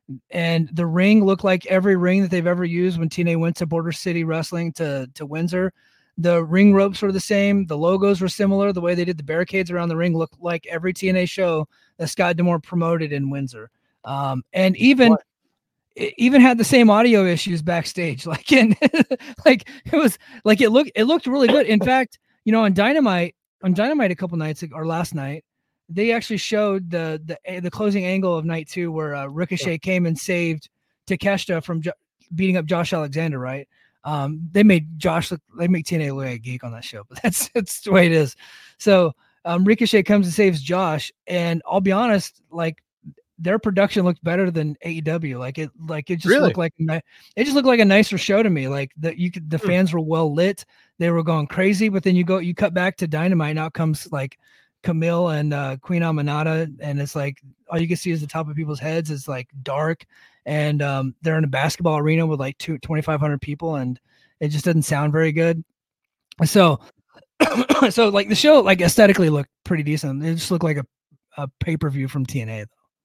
and the ring looked like every ring that they've ever used when T N A went to Border City Wrestling to, to Windsor. The ring ropes were the same. The logos were similar. The way they did the barricades around the ring looked like every T N A show that Scott D'Amore promoted in Windsor. Um, and even what? It even had the same audio issues backstage. Like, in, like it was like it looked it looked really good. In fact, you know, on Dynamite, on Dynamite a couple nights ago, or last night, they actually showed the the the closing angle of night two where uh, Ricochet yeah. came and saved Takeshita from jo- beating up Josh Alexander. Right? Um, they made Josh look, they make T N A look like a geek on that show, but that's that's the way it is. So um, Ricochet comes and saves Josh, and I'll be honest, like their production looked better than A E W. Like it, like it just really? looked like it just looked like a nicer show to me. Like that, you could the hmm. fans were well lit, they were going crazy. But then you go, you cut back to Dynamite, and out comes like Camille and uh, Queen Aminata, and it's like all you can see is the top of people's heads. It's like dark, and um, they're in a basketball arena with like two twenty-five hundred people, and it just doesn't sound very good. So, so like the show, like aesthetically looked pretty decent. It just looked like a, a pay per view from T N A.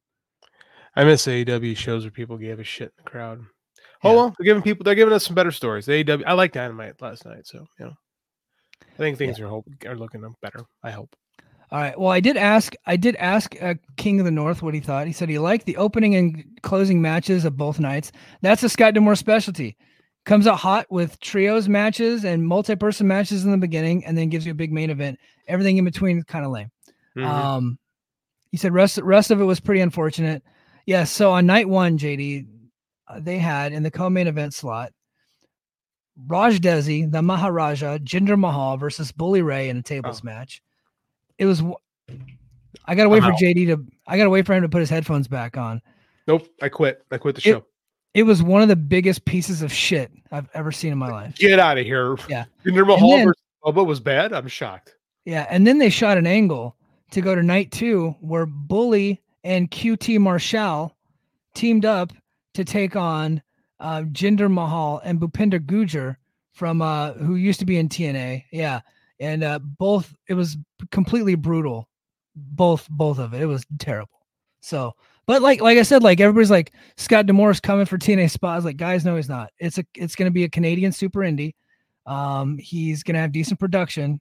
I miss A E W shows where people gave a shit in the crowd. Oh yeah. well, they're giving people, they're giving us some better stories. A E W, I like Dynamite last night, so you know, I think things yeah. are hope are looking better. I hope. All right. Well, I did ask, I did ask uh, King of the North what he thought. He said he liked the opening and closing matches of both nights. That's a Scott D'Amore specialty. Comes out hot with trios matches and multi-person matches in the beginning, and then gives you a big main event. Everything in between is kind of lame. Mm-hmm. Um, he said rest rest of it was pretty unfortunate. Yes. Yeah, so on night one, J D, uh, they had in the co-main event slot Raj Desi, the Maharaja, Jinder Mahal versus Bully Ray in a tables oh. match. It was. I gotta wait I'm for out. J D to. I gotta wait for him to put his headphones back on. Nope, I quit. I quit the show. It, it was one of the biggest pieces of shit I've ever seen in my life. Get out of here. Yeah. Jinder Mahal then, versus Bubba was bad. I'm shocked. Yeah, and then they shot an angle to go to night two where Bully and Q T Marshall teamed up to take on uh, Jinder Mahal and Bhupinder Gujjar from uh, who used to be in T N A. Yeah, and uh, both it was completely brutal. Both both of it. It was terrible. So, but like like I said, like everybody's like Scott D'Amore's coming for T N A spot. I was like, guys, no, he's not. It's a it's going to be a Canadian super indie. Um, he's going to have decent production,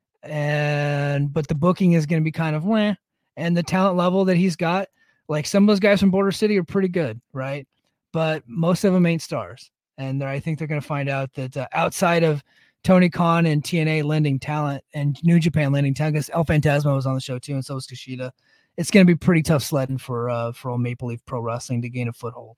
and but the booking is going to be kind of meh. And the talent level that he's got, like some of those guys from Border City are pretty good, right? But most of them ain't stars. And I think they're going to find out that uh, outside of Tony Khan and T N A lending talent and New Japan lending talent, because El Phantasmo was on the show too, and so was Kushida, it's going to be pretty tough sledding for uh, for old Maple Leaf Pro Wrestling to gain a foothold.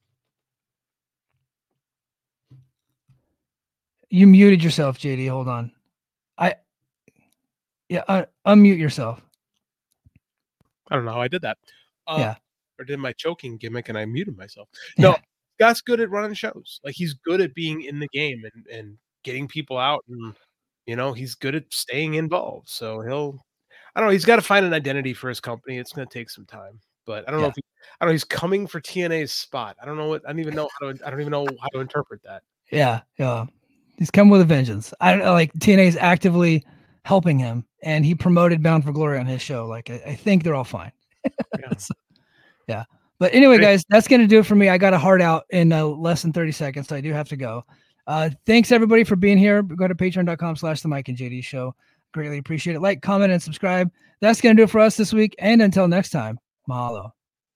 You muted yourself, J D. Hold on. I yeah, uh, unmute yourself. I don't know how I did that. Uh, yeah. Or did my choking gimmick and I muted myself. No, yeah. Scott's good at running shows. Like he's good at being in the game and, and getting people out. And, you know, he's good at staying involved. So he'll, I don't know. He's got to find an identity for his company. It's going to take some time. But I don't yeah. know if he, I don't know. He's coming for T N A's spot. I don't know what, I don't even know how to, I don't even know how to interpret that. Yeah. Yeah. He's come with a vengeance. I don't know. Like T N A is actively helping him, and he promoted Bound for Glory on his show. Like I, I think they're all fine. Yeah. so, yeah. But anyway, guys, that's going to do it for me. I got a heart out in uh, less than thirty seconds, so I do have to go. Uh, thanks everybody for being here. Go to patreon.com slash the Mike and J D show. Greatly appreciate it. Like, comment, and subscribe. That's going to do it for us this week. And until next time, mahalo.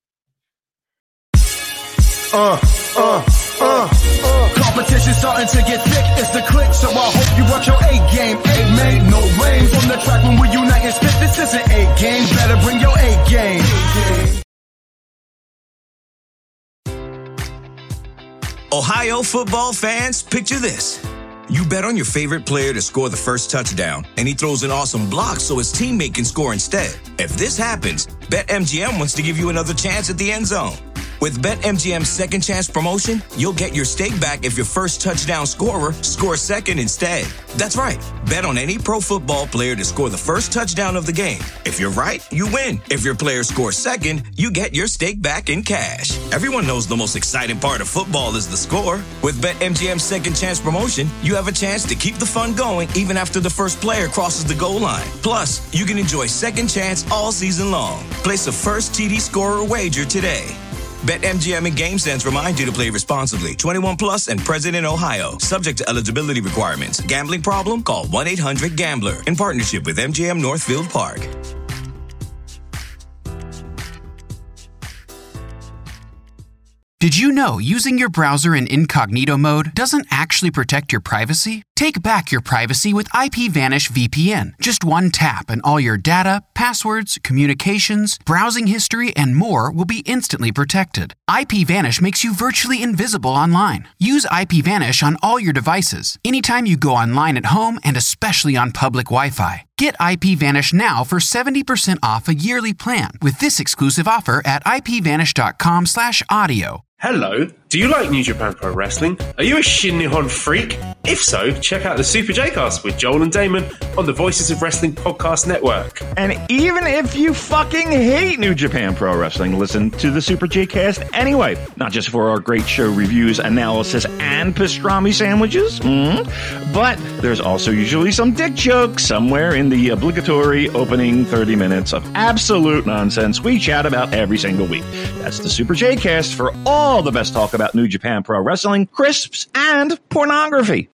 Uh, uh, uh, uh. Competition starting to get thick. It's the click, so I hope you watch your A game. A made no rain from the track when we unite and spit. This isn't A game. Better bring your A game. Ohio football fans, picture this. You bet on your favorite player to score the first touchdown, and he throws an awesome block so his teammate can score instead. If this happens, BetMGM wants to give you another chance at the end zone. With BetMGM's second chance promotion, you'll get your stake back if your first touchdown scorer scores second instead. That's right. Bet on any pro football player to score the first touchdown of the game. If you're right, you win. If your player scores second, you get your stake back in cash. Everyone knows the most exciting part of football is the score. With BetMGM's second chance promotion, you have a chance to keep the fun going even after the first player crosses the goal line. Plus, you can enjoy second chance all season long. Place a first T D scorer wager today. BetMGM and GameSense remind you to play responsibly. twenty-one plus and present in Ohio. Subject to eligibility requirements. Gambling problem? Call one eight hundred gambler in partnership with M G M Northfield Park. Did you know using your browser in incognito mode doesn't actually protect your privacy? Take back your privacy with IPVanish V P N. Just one tap and all your data, passwords, communications, browsing history, and more will be instantly protected. IPVanish makes you virtually invisible online. Use IPVanish on all your devices, anytime you go online at home and especially on public Wi-Fi. Get IPVanish now for seventy percent off a yearly plan with this exclusive offer at ipvanish.com slash audio. Hello, do you like New Japan Pro Wrestling? Are you a Shin Nihon freak? If so, check out the Super J-Cast with Joel and Damon on the Voices of Wrestling Podcast Network. And even if you fucking hate New Japan Pro Wrestling, listen to the Super J-Cast anyway. Not just for our great show reviews, analysis, and pastrami sandwiches, mm-hmm. but there's also usually some dick jokes somewhere in the obligatory opening thirty minutes of absolute nonsense we chat about every single week. That's the Super J-Cast for all the best talk about New Japan Pro Wrestling, crisps, and pornography.